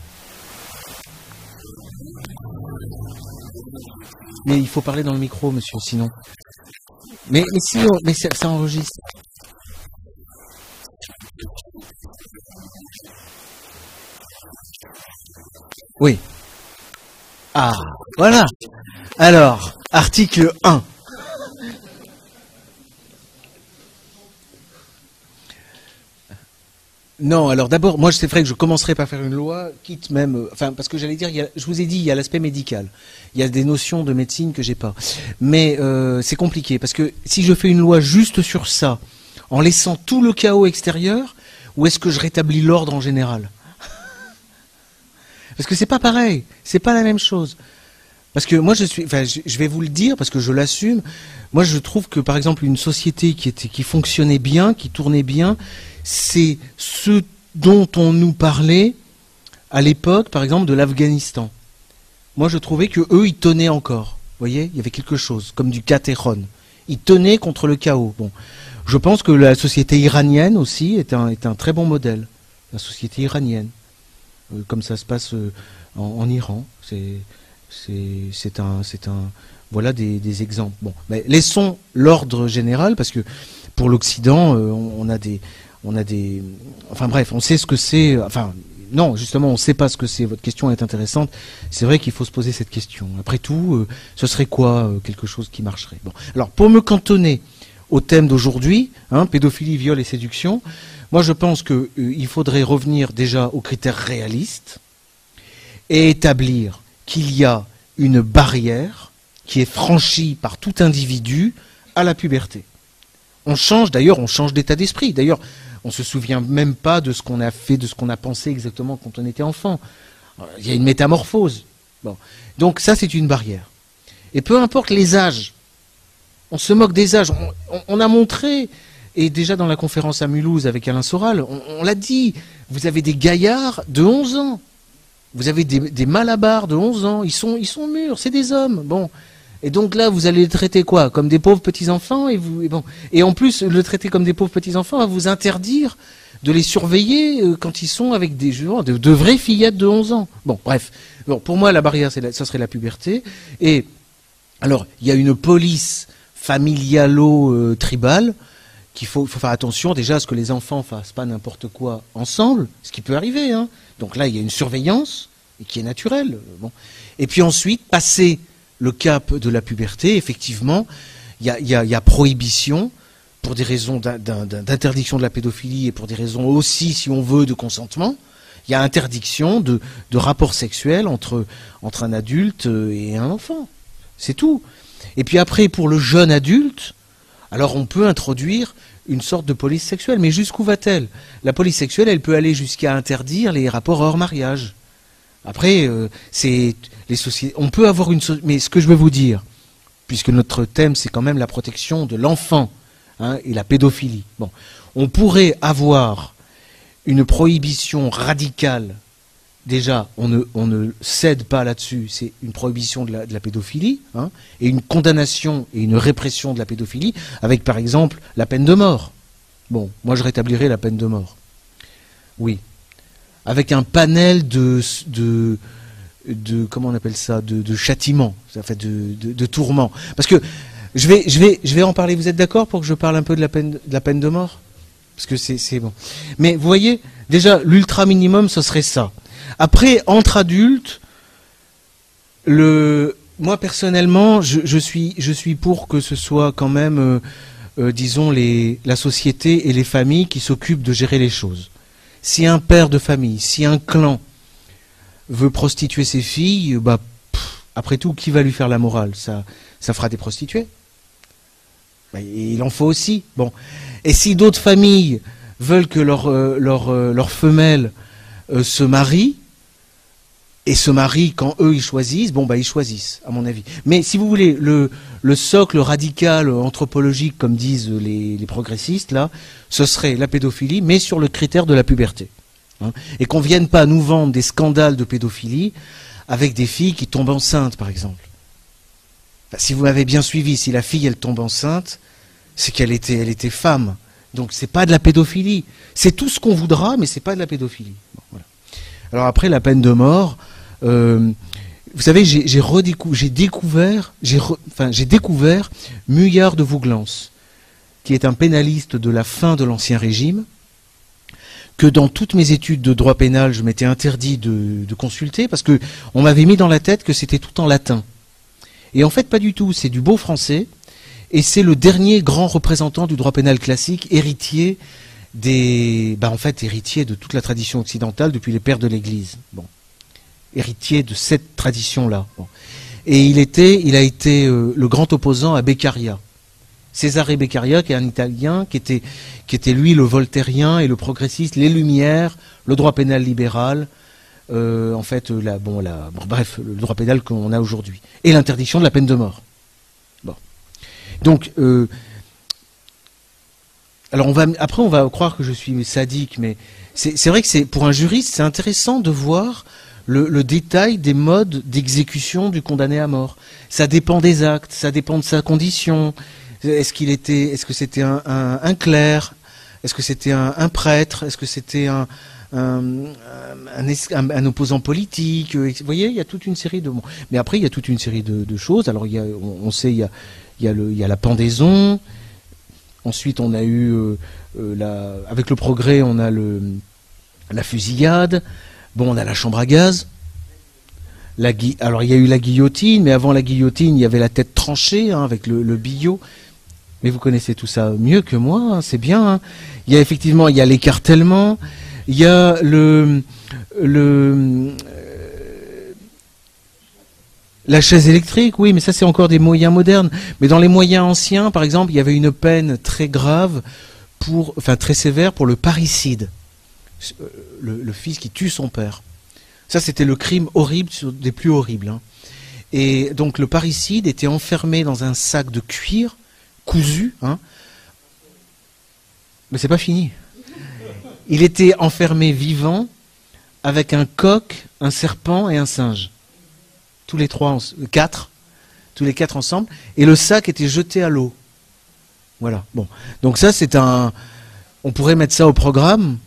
Mais il faut parler dans le micro, monsieur, sinon. Mais, mais sinon, mais ça, ça enregistre. Oui. Ah, voilà. Alors, article un. Non, alors d'abord, moi c'est vrai que je commencerai par faire une loi, quitte même, euh, enfin parce que j'allais dire, il y a, je vous ai dit, il y a l'aspect médical, il y a des notions de médecine que j'ai pas, mais euh, c'est compliqué parce que si je fais une loi juste sur ça, en laissant tout le chaos extérieur, où est-ce que je rétablis l'ordre en général? Parce que c'est pas pareil, c'est pas la même chose. Parce que moi je suis, enfin je vais vous le dire parce que je l'assume. Moi je trouve que par exemple une société qui était, qui fonctionnait bien, qui tournait bien, c'est ce dont on nous parlait à l'époque, par exemple de l'Afghanistan. Moi je trouvais que eux ils tenaient encore. Vous voyez, il y avait quelque chose comme du Catéron. Ils tenaient contre le chaos. Bon, je pense que la société iranienne aussi est un, est un très bon modèle. La société iranienne, euh, comme ça se passe euh, en, en Iran, c'est C'est un, c'est un, voilà des, des exemples. Bon, mais laissons l'ordre général parce que pour l'Occident, euh, on, on a des, on a des, enfin bref, on sait ce que c'est. Enfin, non, justement, on ne sait pas ce que c'est. Votre question est intéressante. C'est vrai qu'il faut se poser cette question. Après tout, euh, ce serait quoi euh, quelque chose qui marcherait? Bon, alors pour me cantonner au thème d'aujourd'hui, hein, pédophilie, viol et séduction, moi je pense que euh, il faudrait revenir déjà aux critères réalistes et établir qu'il y a une barrière qui est franchie par tout individu à la puberté. On change, d'ailleurs, on change d'état d'esprit. D'ailleurs, on ne se souvient même pas de ce qu'on a fait, de ce qu'on a pensé exactement quand on était enfant. Il y a une métamorphose. Bon. Donc ça, c'est une barrière. Et peu importe les âges, on se moque des âges. On, on, on a montré, et déjà dans la conférence à Mulhouse avec Alain Soral, on, on l'a dit, vous avez des gaillards de onze ans. Vous avez des, des malabars de onze ans, ils sont, ils sont mûrs, c'est des hommes. Bon. Et donc là, vous allez les traiter quoi? Comme des pauvres petits-enfants et, vous, et, bon. Et en plus, le traiter comme des pauvres petits-enfants va vous interdire de les surveiller euh, quand ils sont avec des jurons, de, de vraies fillettes de onze ans. Bon, bref. Bon, pour moi, la barrière, c'est la, ça serait la puberté. Et alors, il y a une police familialo-tribale qu'il faut, faut faire attention déjà à ce que les enfants fassent pas n'importe quoi ensemble, ce qui peut arriver, hein. Donc là, il y a une surveillance et qui est naturelle. Bon. Et puis ensuite, passer le cap de la puberté, effectivement, il y a, y a, y a prohibition pour des raisons d'interdiction de la pédophilie et pour des raisons aussi, si on veut, de consentement. Il y a interdiction de, de rapports sexuels entre, entre un adulte et un enfant. C'est tout. Et puis après, pour le jeune adulte, alors on peut introduire une sorte de police sexuelle. Mais jusqu'où va-t-elle? La police sexuelle, elle peut aller jusqu'à interdire les rapports hors mariage. Après, euh, c'est les sociétés. On peut avoir une. So mais ce que je veux vous dire, puisque notre thème c'est quand même la protection de l'enfant, hein, et la pédophilie. Bon, on pourrait avoir une prohibition radicale. Déjà, on ne, on ne cède pas là-dessus, c'est une prohibition de la, de la pédophilie, hein, et une condamnation et une répression de la pédophilie, avec par exemple la peine de mort. Bon, moi je rétablirais la peine de mort. Oui. Avec un panel de, de, de comment on appelle ça, de, de châtiments, en fait, de, de, de tourments. Parce que je vais, je vais, je vais en parler. Vous êtes d'accord pour que je parle un peu de la peine, de la peine de mort? Parce que c'est bon. Mais vous voyez, déjà, l'ultra minimum, ce serait ça. Après, entre adultes, le, moi personnellement, je, je, suis, je suis pour que ce soit quand même, euh, euh, disons, les, la société et les familles qui s'occupent de gérer les choses. Si un père de famille, si un clan veut prostituer ses filles, bah, pff, après tout, qui va lui faire la morale? Ça, ça fera des prostituées. Bah, il en faut aussi. Bon. Et si d'autres familles veulent que leur, euh, leur, euh, leur femelle euh, se marie, et se marient quand eux ils choisissent, bon bah ils choisissent, à mon avis. Mais si vous voulez, le, le socle radical anthropologique, comme disent les, les progressistes, là, ce serait la pédophilie, mais sur le critère de la puberté. Hein, et qu'on ne vienne pas nous vendre des scandales de pédophilie avec des filles qui tombent enceintes, par exemple. Enfin, si vous m'avez bien suivi, si la fille elle tombe enceinte, c'est qu'elle était, elle était femme. Donc c'est pas de la pédophilie. C'est tout ce qu'on voudra, mais c'est pas de la pédophilie. Bon, voilà. Alors après, la peine de mort, euh, vous savez, j'ai redécou découvert, j'ai re enfin, découvert Muyard de Vouglans, qui est un pénaliste de la fin de l'Ancien Régime, que dans toutes mes études de droit pénal, je m'étais interdit de, de consulter, parce que on m'avait mis dans la tête que c'était tout en latin. Et en fait, pas du tout, c'est du beau français, et c'est le dernier grand représentant du droit pénal classique, héritier des, bah en fait, héritier de toute la tradition occidentale depuis les pères de l'Église. Bon. Héritier de cette tradition-là. Bon. Et il, était, il a été euh, le grand opposant à Beccaria. Cesare Beccaria, qui est un Italien, qui était, qui était lui le voltairien et le progressiste, les Lumières, le droit pénal libéral, euh, en fait, la, bon, la, bon, bref, le droit pénal qu'on a aujourd'hui. Et l'interdiction de la peine de mort. Bon. Donc, euh, alors on va, après on va croire que je suis sadique, mais c'est vrai que c'est pour un juriste, c'est intéressant de voir Le, le détail des modes d'exécution du condamné à mort. Ça dépend des actes, ça dépend de sa condition. Est-ce qu'il était, est-ce que c'était un, un, un clerc? Est-ce que c'était un, un prêtre? Est-ce que c'était un, un, un, un opposant politique? Vous voyez, il y a toute une série de... Bon. Mais après, il y a toute une série de, de choses. Alors, il y a, on, on sait, il y a, il y a, le, il y a la pendaison. Ensuite, on a eu, euh, euh, la, avec le progrès, on a le, la fusillade. Bon, on a la chambre à gaz. La gui Alors, il y a eu la guillotine, mais avant la guillotine, il y avait la tête tranchée, hein, avec le, le billot. Mais vous connaissez tout ça mieux que moi, hein, c'est bien. Hein. Il y a effectivement, il y a l'écartèlement, il y a le, le euh, la chaise électrique, oui, mais ça c'est encore des moyens modernes. Mais dans les moyens anciens, par exemple, il y avait une peine très grave, pour, enfin très sévère pour le parricide. Le, le fils qui tue son père. Ça, c'était le crime horrible des plus horribles. Hein. Et donc, le parricide était enfermé dans un sac de cuir cousu. Hein. Mais c'est pas fini. Il était enfermé vivant avec un coq, un serpent et un singe. Tous les trois, quatre, tous les quatre ensemble. Et le sac était jeté à l'eau. Voilà. Bon. Donc ça, c'est un... On pourrait mettre ça au programme.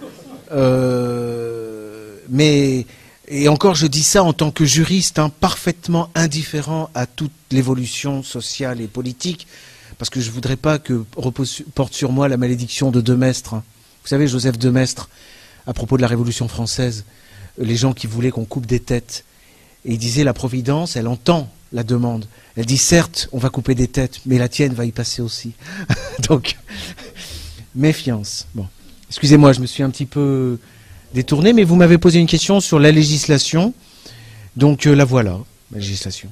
Euh, mais et encore je dis ça en tant que juriste, hein, parfaitement indifférent à toute l'évolution sociale et politique, parce que je voudrais pas que repose, porte sur moi la malédiction de Demestre. Hein. Vous savez, Joseph Demestre, à propos de la Révolution française, les gens qui voulaient qu'on coupe des têtes, et il disait la Providence, elle entend la demande. Elle dit certes, on va couper des têtes, mais la tienne va y passer aussi. Donc, méfiance. Bon. Excusez-moi, je me suis un petit peu détourné, mais vous m'avez posé une question sur la législation. Donc euh, la voilà, la législation.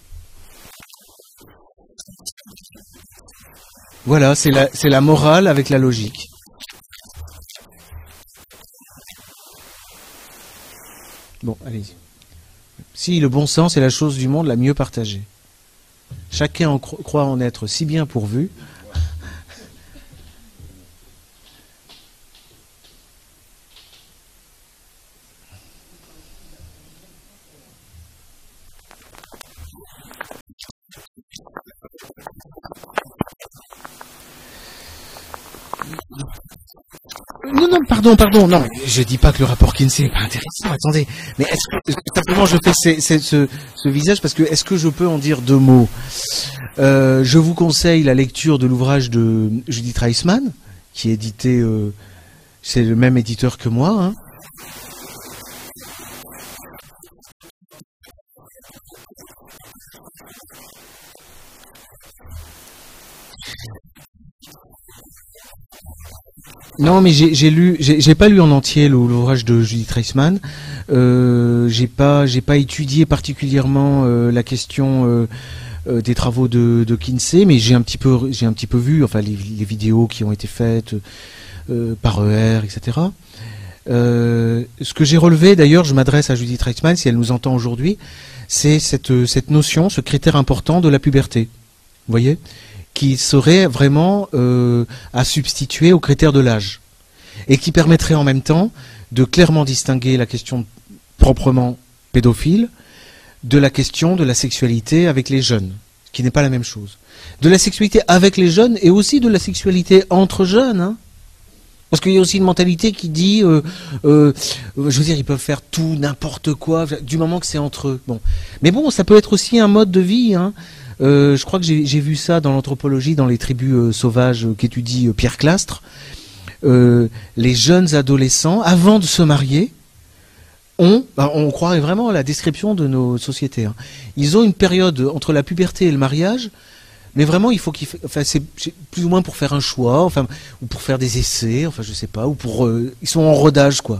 Voilà, c'est la, c'est la morale avec la logique. Bon, allez-y. Si le bon sens est la chose du monde la mieux partagée. Chacun en cro croit en être si bien pourvu. Non, non, pardon, pardon, non, je dis pas que le rapport Kinsey n'est pas intéressant, attendez, mais est-ce que, simplement je fais ces, ces, ce, ce visage parce que, est-ce que je peux en dire deux mots? euh, Je vous conseille la lecture de l'ouvrage de Judith Reisman, qui est édité, euh, c'est le même éditeur que moi, hein. Non, mais j'ai lu, j'ai pas lu en entier l'ouvrage de Judith Reisman. Euh, j'ai pas, j'ai pas étudié particulièrement euh, la question euh, euh, des travaux de, de Kinsey, mais j'ai un petit peu, j'ai un petit peu vu, enfin les, les vidéos qui ont été faites euh, par E R, et cetera. Euh, ce que j'ai relevé, d'ailleurs, je m'adresse à Judith Reisman si elle nous entend aujourd'hui, c'est cette cette notion, ce critère important de la puberté. Vous voyez, qui serait vraiment euh, à substituer au critère de l'âge et qui permettrait en même temps de clairement distinguer la question proprement pédophile de la question de la sexualité avec les jeunes, ce qui n'est pas la même chose. De la sexualité avec les jeunes et aussi de la sexualité entre jeunes, hein. Parce qu'il y a aussi une mentalité qui dit, euh, euh, je veux dire, ils peuvent faire tout, n'importe quoi, du moment que c'est entre eux. Bon, mais bon, ça peut être aussi un mode de vie, hein. Euh, je crois que j'ai vu ça dans l'anthropologie, dans les tribus euh, sauvages euh, qu'étudie euh, Pierre Clastre. Euh, les jeunes adolescents, avant de se marier, ont, ben, on croirait vraiment à la description de nos sociétés, hein. Ils ont une période entre la puberté et le mariage, mais vraiment il faut qu'ils, enfin c'est plus ou moins pour faire un choix, enfin ou pour faire des essais, enfin je sais pas, ou pour, euh, ils sont en rodage quoi.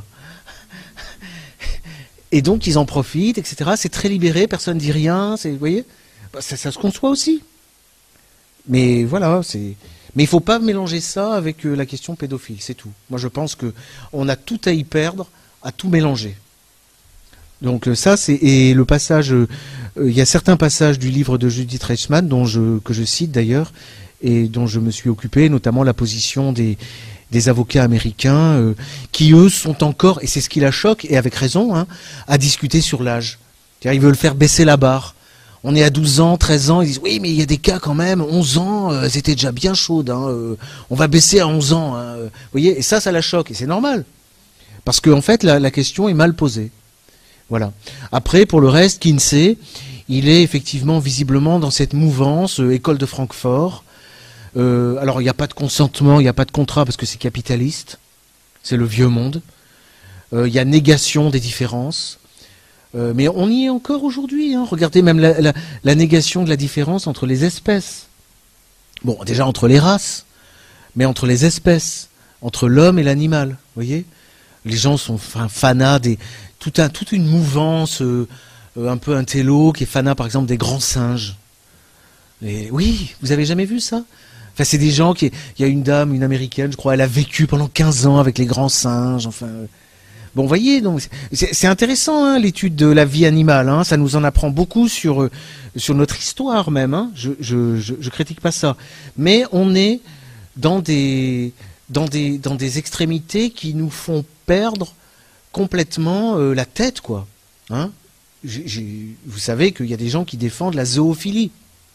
Et donc ils en profitent, et cetera. C'est très libéré, personne dit rien, c'est, vous voyez. Ça, ça se conçoit aussi. Mais voilà, c'est. Mais il ne faut pas mélanger ça avec euh, la question pédophile, c'est tout. Moi, je pense que on a tout à y perdre, à tout mélanger. Donc euh, ça, c'est et le passage. Il euh, y a certains passages du livre de Judith Reisman dont je que je cite d'ailleurs et dont je me suis occupé, notamment la position des des avocats américains euh, qui eux sont encore, et c'est ce qui la choque et avec raison, hein, à discuter sur l'âge. Ils veulent faire baisser la barre. On est à douze ans, treize ans, ils disent oui mais il y a des cas quand même, onze ans, euh, c'était déjà bien chaude, hein, euh, on va baisser à onze ans, hein, euh, vous voyez, et ça, ça la choque, et c'est normal, parce qu'en en fait la, la question est mal posée. Voilà. Après, pour le reste, Kinsey, il est effectivement visiblement dans cette mouvance, euh, école de Francfort, euh, alors il n'y a pas de consentement, il n'y a pas de contrat, parce que c'est capitaliste, c'est le vieux monde, euh, il y a négation des différences. Euh, mais on y est encore aujourd'hui, hein. Regardez même la, la, la négation de la différence entre les espèces. Bon, déjà entre les races, mais entre les espèces, entre l'homme et l'animal, vous voyez. Les gens sont enfin, fanats des... Tout un, toute une mouvance euh, un peu intello qui est fanat par exemple des grands singes. Et oui, vous avez jamais vu ça? Enfin, c'est des gens qui... Il y a une dame, une américaine, je crois, elle a vécu pendant quinze ans avec les grands singes, enfin... Bon, vous voyez, donc c'est intéressant, hein, l'étude de la vie animale, hein, ça nous en apprend beaucoup sur, euh, sur notre histoire même, hein, je, je, je, je critique pas ça. Mais on est dans des, dans des, dans des extrémités qui nous font perdre complètement euh, la tête, quoi. Hein. J'ai, j'ai, vous savez qu'il y a des gens qui défendent la zoophilie.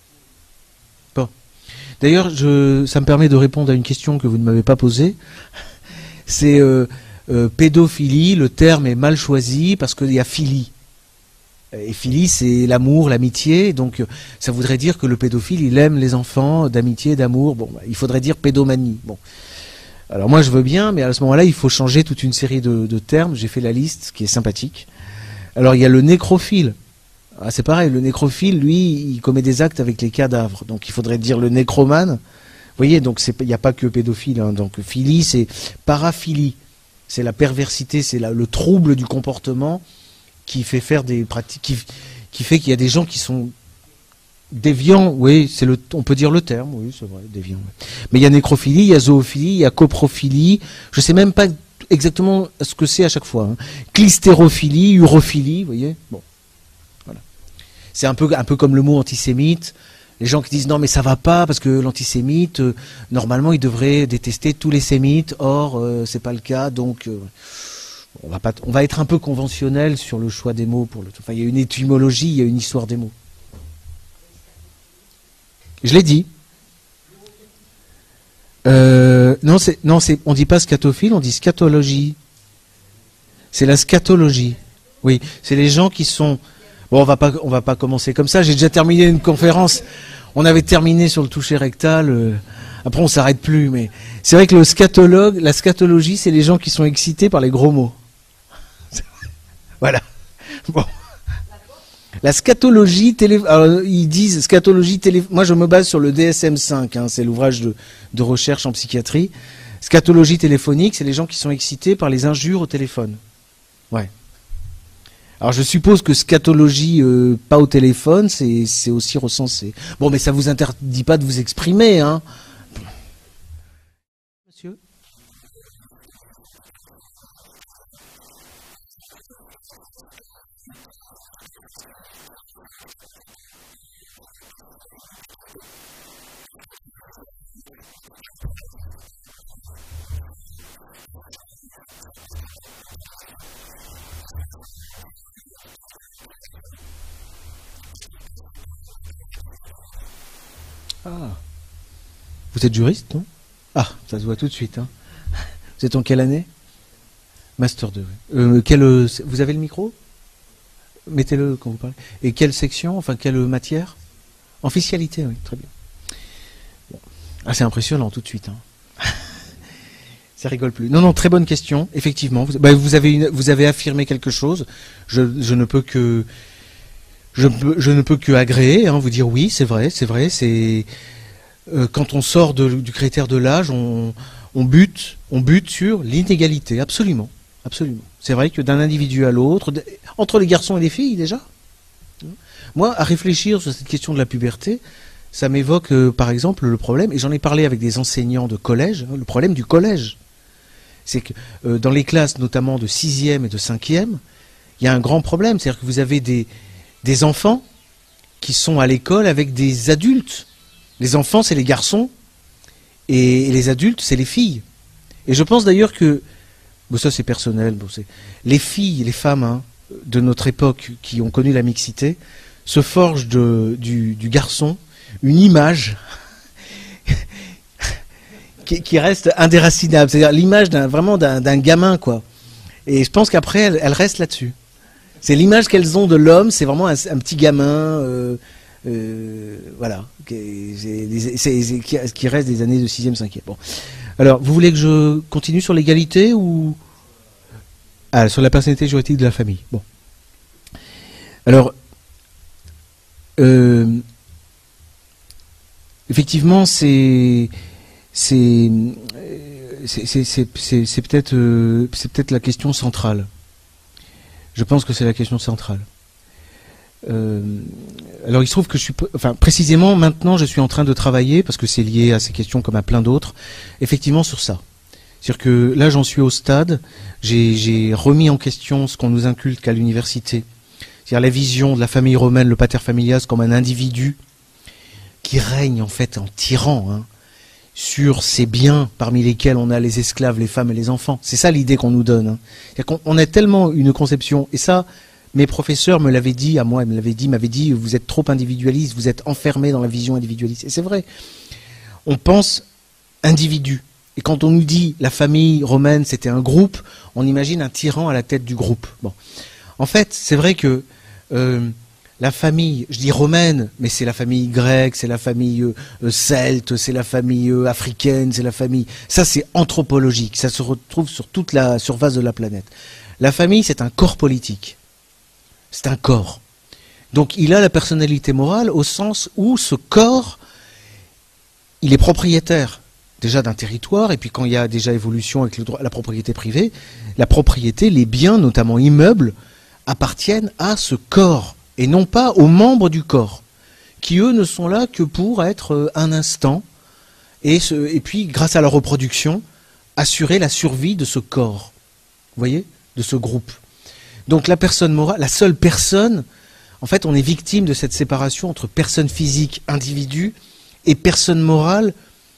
Bon. D'ailleurs, je, ça me permet de répondre à une question que vous ne m'avez pas posée. C'est... Euh, Euh, pédophilie, le terme est mal choisi parce qu'il y a philie. Et philie, c'est l'amour, l'amitié. Donc, ça voudrait dire que le pédophile, il aime les enfants d'amitié, d'amour. Bon, bah, il faudrait dire pédomanie. Bon. Alors moi, je veux bien, mais à ce moment-là, il faut changer toute une série de, de termes. J'ai fait la liste, qui est sympathique. Alors, il y a le nécrophile. Ah, c'est pareil, le nécrophile, lui, il commet des actes avec les cadavres. Donc, il faudrait dire le nécromane. Vous voyez, donc il n'y a pas que pédophile. Hein. Donc, philie, c'est paraphilie. C'est la perversité, c'est le trouble du comportement qui fait faire des pratiques, qui, qui fait qu'il y a des gens qui sont déviants, oui, c'est le, on peut dire le terme, oui, c'est vrai, déviants. Oui. Mais il y a nécrophilie, il y a zoophilie, il y a coprophilie, je ne sais même pas exactement ce que c'est à chaque fois. Hein. Clystérophilie, urophilie, vous voyez, bon, voilà. C'est un peu, un peu comme le mot antisémite. Les gens qui disent non mais ça va pas parce que l'antisémite euh, normalement il devrait détester tous les sémites, or euh, c'est pas le cas, donc euh, on va pas, on va être un peu conventionnel sur le choix des mots pour le. Enfin il y a une étymologie, il y a une histoire des mots. Je l'ai dit. Euh, non, c'est, non, c'est, on dit pas scatophile, on dit scatologie. C'est la scatologie. Oui, c'est les gens qui sont. Bon, on va pas, on va pas commencer comme ça. J'ai déjà terminé une conférence. On avait terminé sur le toucher rectal. Euh, après, on s'arrête plus. Mais c'est vrai que le scatologue, la scatologie, c'est les gens qui sont excités par les gros mots. Voilà. Bon. La scatologie télé. Alors, ils disent scatologie télé. Moi, je me base sur le D S M cinq. Hein, c'est l'ouvrage de, de recherche en psychiatrie. Scatologie téléphonique, c'est les gens qui sont excités par les injures au téléphone. Ouais. Alors je suppose que scatologie euh, pas au téléphone, c'est c'est aussi recensé. Bon, mais ça vous interdit pas de vous exprimer, hein. Monsieur ? Ah. Vous êtes juriste, non? Ah, ça se voit tout de suite, hein. Vous êtes en quelle année? Master deux. Ouais. Euh, quelle, euh, vous avez le micro? Mettez-le quand vous parlez. Et quelle section, enfin quelle matière? En fiscalité, oui, très bien. Bon. Ah, c'est impressionnant tout de suite, hein. Ça rigole plus. Non, non, très bonne question. Effectivement, vous, bah, vous avez une, vous avez affirmé quelque chose. Je, je ne peux que, je, je ne peux que agréer, hein, vous dire oui, c'est vrai, c'est vrai. C'est euh, quand on sort de, du critère de l'âge, on, on bute, on bute sur l'inégalité. Absolument, absolument. C'est vrai que d'un individu à l'autre, entre les garçons et les filles déjà. Moi, à réfléchir sur cette question de la puberté, ça m'évoque, euh, par exemple, le problème, et j'en ai parlé avec des enseignants de collège, hein, le problème du collège. C'est que euh, dans les classes, notamment de sixième et de cinquième, il y a un grand problème. C'est-à-dire que vous avez des, des enfants qui sont à l'école avec des adultes. Les enfants, c'est les garçons, et, et les adultes, c'est les filles. Et je pense d'ailleurs que, bon, ça c'est personnel, bon, c'est, les filles, les femmes hein, de notre époque qui ont connu la mixité, se forgent de, du, du garçon une image qui, qui reste indéracinable. C'est-à-dire l'image d'un, vraiment d'un, d'un gamin, quoi. Et je pense qu'après, elles, elles restent là-dessus. C'est l'image qu'elles ont de l'homme, c'est vraiment un, un petit gamin, euh, euh, voilà, qui, c'est, c'est, c'est, qui, qui reste des années de sixième, cinquième. Bon. Alors, vous voulez que je continue sur l'égalité ou ah, sur la personnalité juridique de la famille? Bon. Alors, euh, effectivement, c'est c'est c'est c'est c'est, c'est peut-être euh, c'est peut-être la question centrale. Je pense que c'est la question centrale. Euh, alors il se trouve que je suis, enfin précisément maintenant, je suis en train de travailler parce que c'est lié à ces questions comme à plein d'autres, effectivement sur ça. C'est-à-dire que là, j'en suis au stade, j'ai, j'ai remis en question ce qu'on nous inculque à l'université. C'est-à-dire la vision de la famille romaine, le pater familias, comme un individu qui règne en fait en tyran hein, sur ces biens parmi lesquels on a les esclaves, les femmes et les enfants. C'est ça l'idée qu'on nous donne. Hein. C'est-à-dire qu'on on a tellement une conception, et ça, mes professeurs me l'avaient dit à moi, ils me l'avaient dit, m'avaient dit, vous êtes trop individualiste, vous êtes enfermé dans la vision individualiste. Et c'est vrai. On pense individu. Et quand on nous dit la famille romaine, c'était un groupe, on imagine un tyran à la tête du groupe. Bon. En fait, c'est vrai que euh, la famille, je dis romaine, mais c'est la famille grecque, c'est la famille euh, celte, c'est la famille euh, africaine, c'est la famille... Ça, c'est anthropologique, ça se retrouve sur toute la surface de la planète. La famille, c'est un corps politique. C'est un corps. Donc, il a la personnalité morale au sens où ce corps, il est propriétaire déjà d'un territoire, et puis quand il y a déjà évolution avec le droit, la propriété privée, la propriété, les biens, notamment immeubles, appartiennent à ce corps, et non pas aux membres du corps, qui eux ne sont là que pour être un instant, et, ce, et puis grâce à leur reproduction, assurer la survie de ce corps, vous voyez, de ce groupe. Donc la personne morale, la seule personne, en fait on est victime de cette séparation entre personne physique, individu, et personne morale.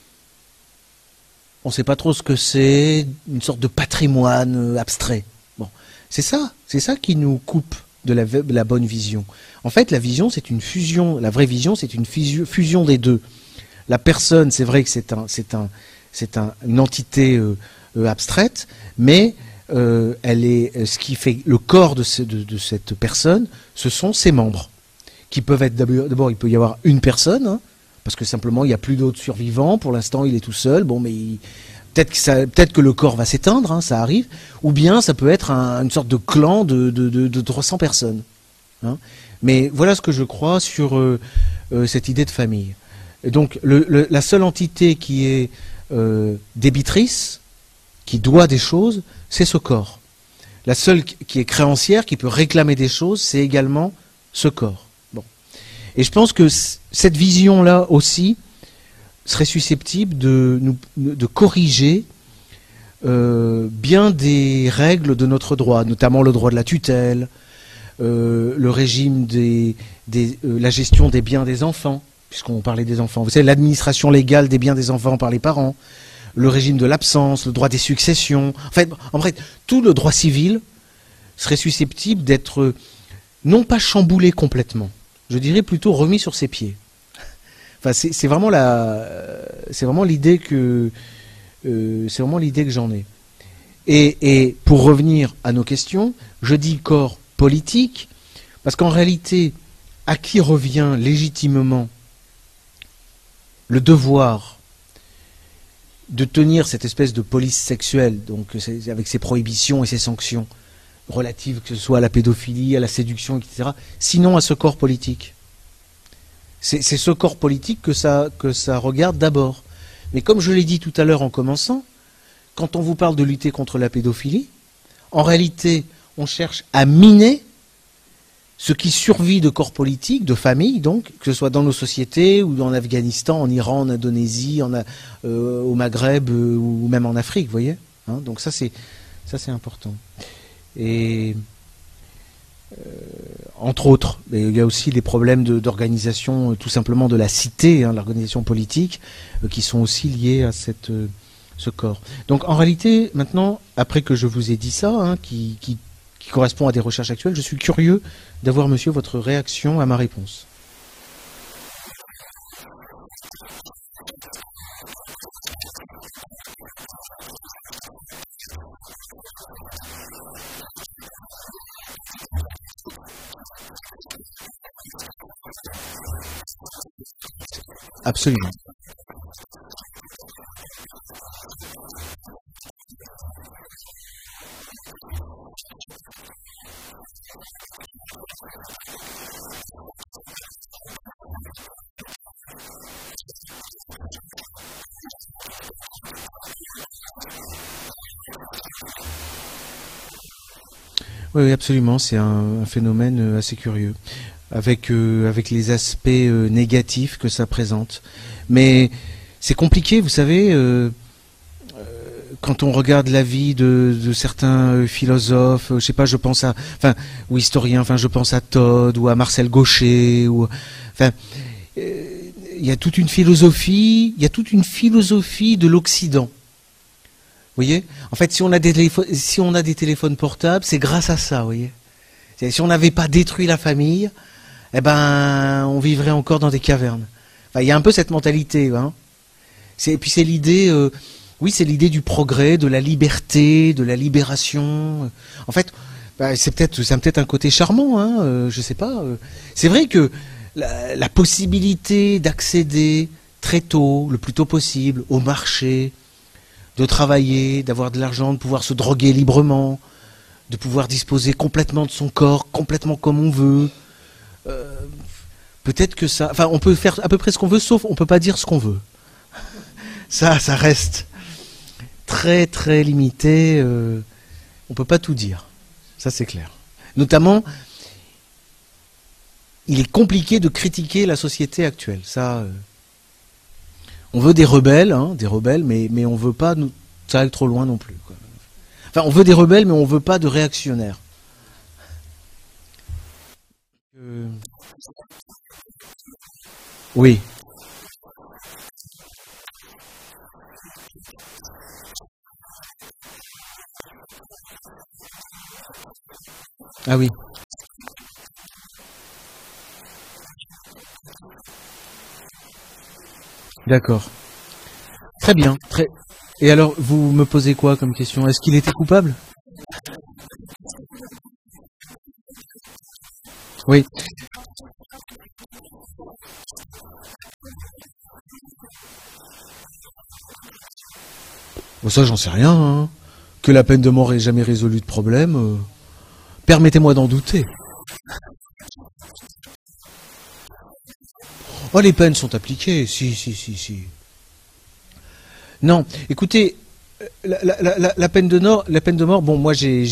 On ne sait pas trop ce que c'est, une sorte de patrimoine abstrait. Bon, c'est ça, c'est ça qui nous coupe de la, de la bonne vision. En fait, la vision, c'est une fusion, la vraie vision, c'est une fusion des deux. La personne, c'est vrai que c'est un, c'est un, c'est un, une entité euh, euh, abstraite, mais euh, elle est, ce qui fait le corps de, ce, de, de cette personne, ce sont ses membres, qui peuvent être d'abord, il peut y avoir une personne, hein, parce que simplement il n'y a plus d'autres survivants, pour l'instant il est tout seul, bon, mais il, peut-être que, ça, peut-être que le corps va s'éteindre, hein, ça arrive, ou bien ça peut être un, une sorte de clan de, de, de, de trois cents personnes. Hein. Mais voilà ce que je crois sur euh, euh, cette idée de famille. Et donc le, le, la seule entité qui est euh, débitrice, qui doit des choses, c'est ce corps. La seule qui est créancière, qui peut réclamer des choses, c'est également ce corps. Bon. Et je pense que cette vision-là aussi serait susceptible de, nous, de corriger euh, bien des règles de notre droit, notamment le droit de la tutelle, euh, le régime des, des euh, la gestion des biens des enfants, puisqu'on parlait des enfants. Vous savez, l'administration légale des biens des enfants par les parents, le régime de l'absence, le droit des successions. En fait, en fait, tout le droit civil serait susceptible d'être non pas chamboulé complètement, je dirais plutôt remis sur ses pieds. Enfin, c'est, c'est vraiment la, c'est vraiment l'idée que, euh, c'est vraiment l'idée que j'en ai. Et, et pour revenir à nos questions, je dis corps politique parce qu'en réalité, à qui revient légitimement le devoir de tenir cette espèce de police sexuelle, donc avec ses prohibitions et ses sanctions relatives, que ce soit à la pédophilie, à la séduction, et cetera, sinon à ce corps politique. C'est, c'est ce corps politique que ça, que ça regarde d'abord. Mais comme je l'ai dit tout à l'heure en commençant, quand on vous parle de lutter contre la pédophilie, en réalité, on cherche à miner ce qui survit de corps politiques, de familles, donc, que ce soit dans nos sociétés, ou en Afghanistan, en Iran, en Indonésie, en, euh, au Maghreb, euh, ou même en Afrique, vous voyez, hein, donc ça c'est, ça c'est important. Et euh, entre autres, il y a aussi des problèmes de, d'organisation, euh, tout simplement de la cité, hein, l'organisation politique, euh, qui sont aussi liés à cette, euh, ce corps. Donc en réalité, maintenant, après que je vous ai dit ça, hein, qui, qui qui correspond à des recherches actuelles, je suis curieux d'avoir, monsieur, votre réaction à ma réponse. Absolument. Oui, oui, absolument, c'est un, un phénomène assez curieux, avec, euh, avec les aspects euh, négatifs que ça présente. Mais c'est compliqué, vous savez, euh, euh, quand on regarde la vie de, de certains euh, philosophes, euh, je sais pas, je pense à, enfin, ou historiens, enfin, je pense à Todd ou à Marcel Gauchet, ou, enfin, euh, il y a toute une philosophie, il y a toute une philosophie de l'Occident. Vous voyez, en fait, si on a des téléphones, si on a des téléphones portables, c'est grâce à ça, vous voyez. Si on n'avait pas détruit la famille, eh ben, on vivrait encore dans des cavernes. Enfin, il y a un peu cette mentalité, hein. C'est, et puis c'est l'idée, euh, oui, c'est l'idée du progrès, de la liberté, de la libération. En fait, bah, c'est peut-être, c'est peut-être un côté charmant, hein. Euh, je sais pas. Euh. C'est vrai que la, la possibilité d'accéder très tôt, le plus tôt possible, au marché, de travailler, d'avoir de l'argent, de pouvoir se droguer librement, de pouvoir disposer complètement de son corps, complètement comme on veut. Euh, peut-être que ça... Enfin, on peut faire à peu près ce qu'on veut, sauf on peut pas dire ce qu'on veut. Ça, ça reste très, très limité. Euh, on peut pas tout dire. Ça, c'est clair. Notamment, il est compliqué de critiquer la société actuelle. Ça... Euh, On veut des rebelles, hein, des rebelles, mais, mais on veut pas nous, ça aille trop loin non plus, quoi. Enfin, on veut des rebelles, mais on veut pas de réactionnaires. Euh... Oui. Ah oui. D'accord. Très bien. Très... Et alors, vous me posez quoi comme question? Est-ce qu'il était coupable? Oui. Bon, ça, j'en sais rien. Hein. Que la peine de mort ait jamais résolu de problème, euh... permettez-moi d'en douter. Oh, les peines sont appliquées. Si, si, si, si. Non, écoutez, la, la, la, la, peine, de nord, la peine de mort, bon, moi j'ai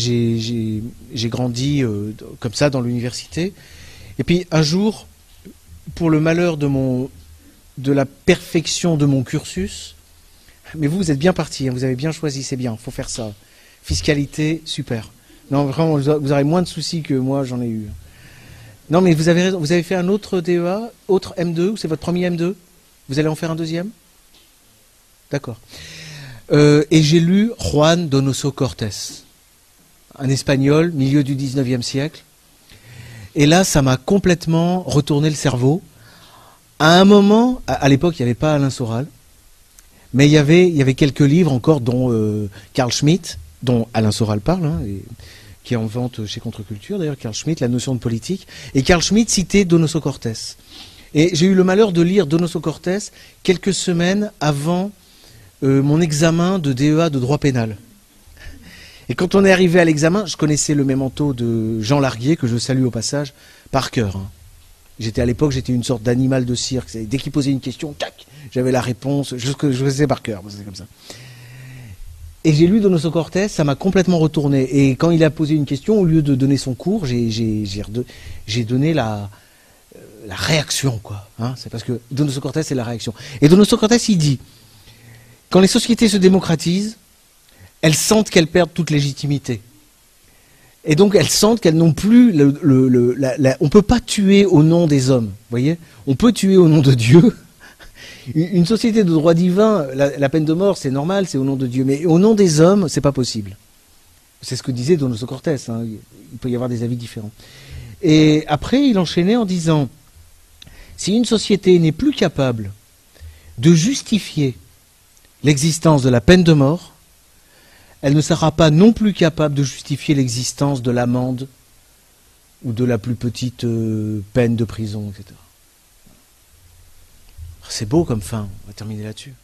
grandi euh, comme ça dans l'université. Et puis un jour, pour le malheur de, mon, de la perfection de mon cursus, mais vous, vous êtes bien parti, hein, vous avez bien choisi, c'est bien, il faut faire ça. Fiscalité, super. Non, vraiment, vous aurez moins de soucis que moi, j'en ai eu. Non, mais vous avez raison, vous avez fait un autre D E A, autre M deux, ou c'est votre premier M deux? Vous allez en faire un deuxième? D'accord. Euh, et j'ai lu Juan Donoso Cortés, un espagnol, milieu du dix-neuvième siècle. Et là, ça m'a complètement retourné le cerveau. À un moment, à, à l'époque, il n'y avait pas Alain Soral, mais il y avait, il y avait quelques livres encore, dont euh, Carl Schmitt, dont Alain Soral parle, hein, et, qui est en vente chez Contre-Culture, d'ailleurs, Carl Schmitt, La notion de politique. Et Carl Schmitt citait Donoso Cortés. Et j'ai eu le malheur de lire Donoso Cortés quelques semaines avant Euh, mon examen de D E A de droit pénal. Et quand on est arrivé à l'examen, je connaissais le mémento de Jean Larguier, que je salue au passage, par cœur. Hein. J'étais à l'époque, j'étais une sorte d'animal de cirque. Dès qu'il posait une question, tac, j'avais la réponse, je, je sais par cœur, c'est comme ça. Et j'ai lu Donoso Cortés, ça m'a complètement retourné. Et quand il a posé une question, au lieu de donner son cours, j'ai donné la, la réaction, quoi. Hein. C'est parce que Donoso Cortés, c'est la réaction. Et Donoso Cortés, il dit: quand les sociétés se démocratisent, elles sentent qu'elles perdent toute légitimité. Et donc elles sentent qu'elles n'ont plus... Le, le, le, la, la, on ne peut pas tuer au nom des hommes, vous voyez? On peut tuer au nom de Dieu. Une société de droit divin, la, la peine de mort, c'est normal, c'est au nom de Dieu. Mais au nom des hommes, c'est pas possible. C'est ce que disait Donoso Cortés. Hein. Il peut y avoir des avis différents. Et après, il enchaînait en disant: si une société n'est plus capable de justifier l'existence de la peine de mort, elle ne sera pas non plus capable de justifier l'existence de l'amende ou de la plus petite euh, peine de prison, et cetera. C'est beau comme fin, on va terminer là-dessus.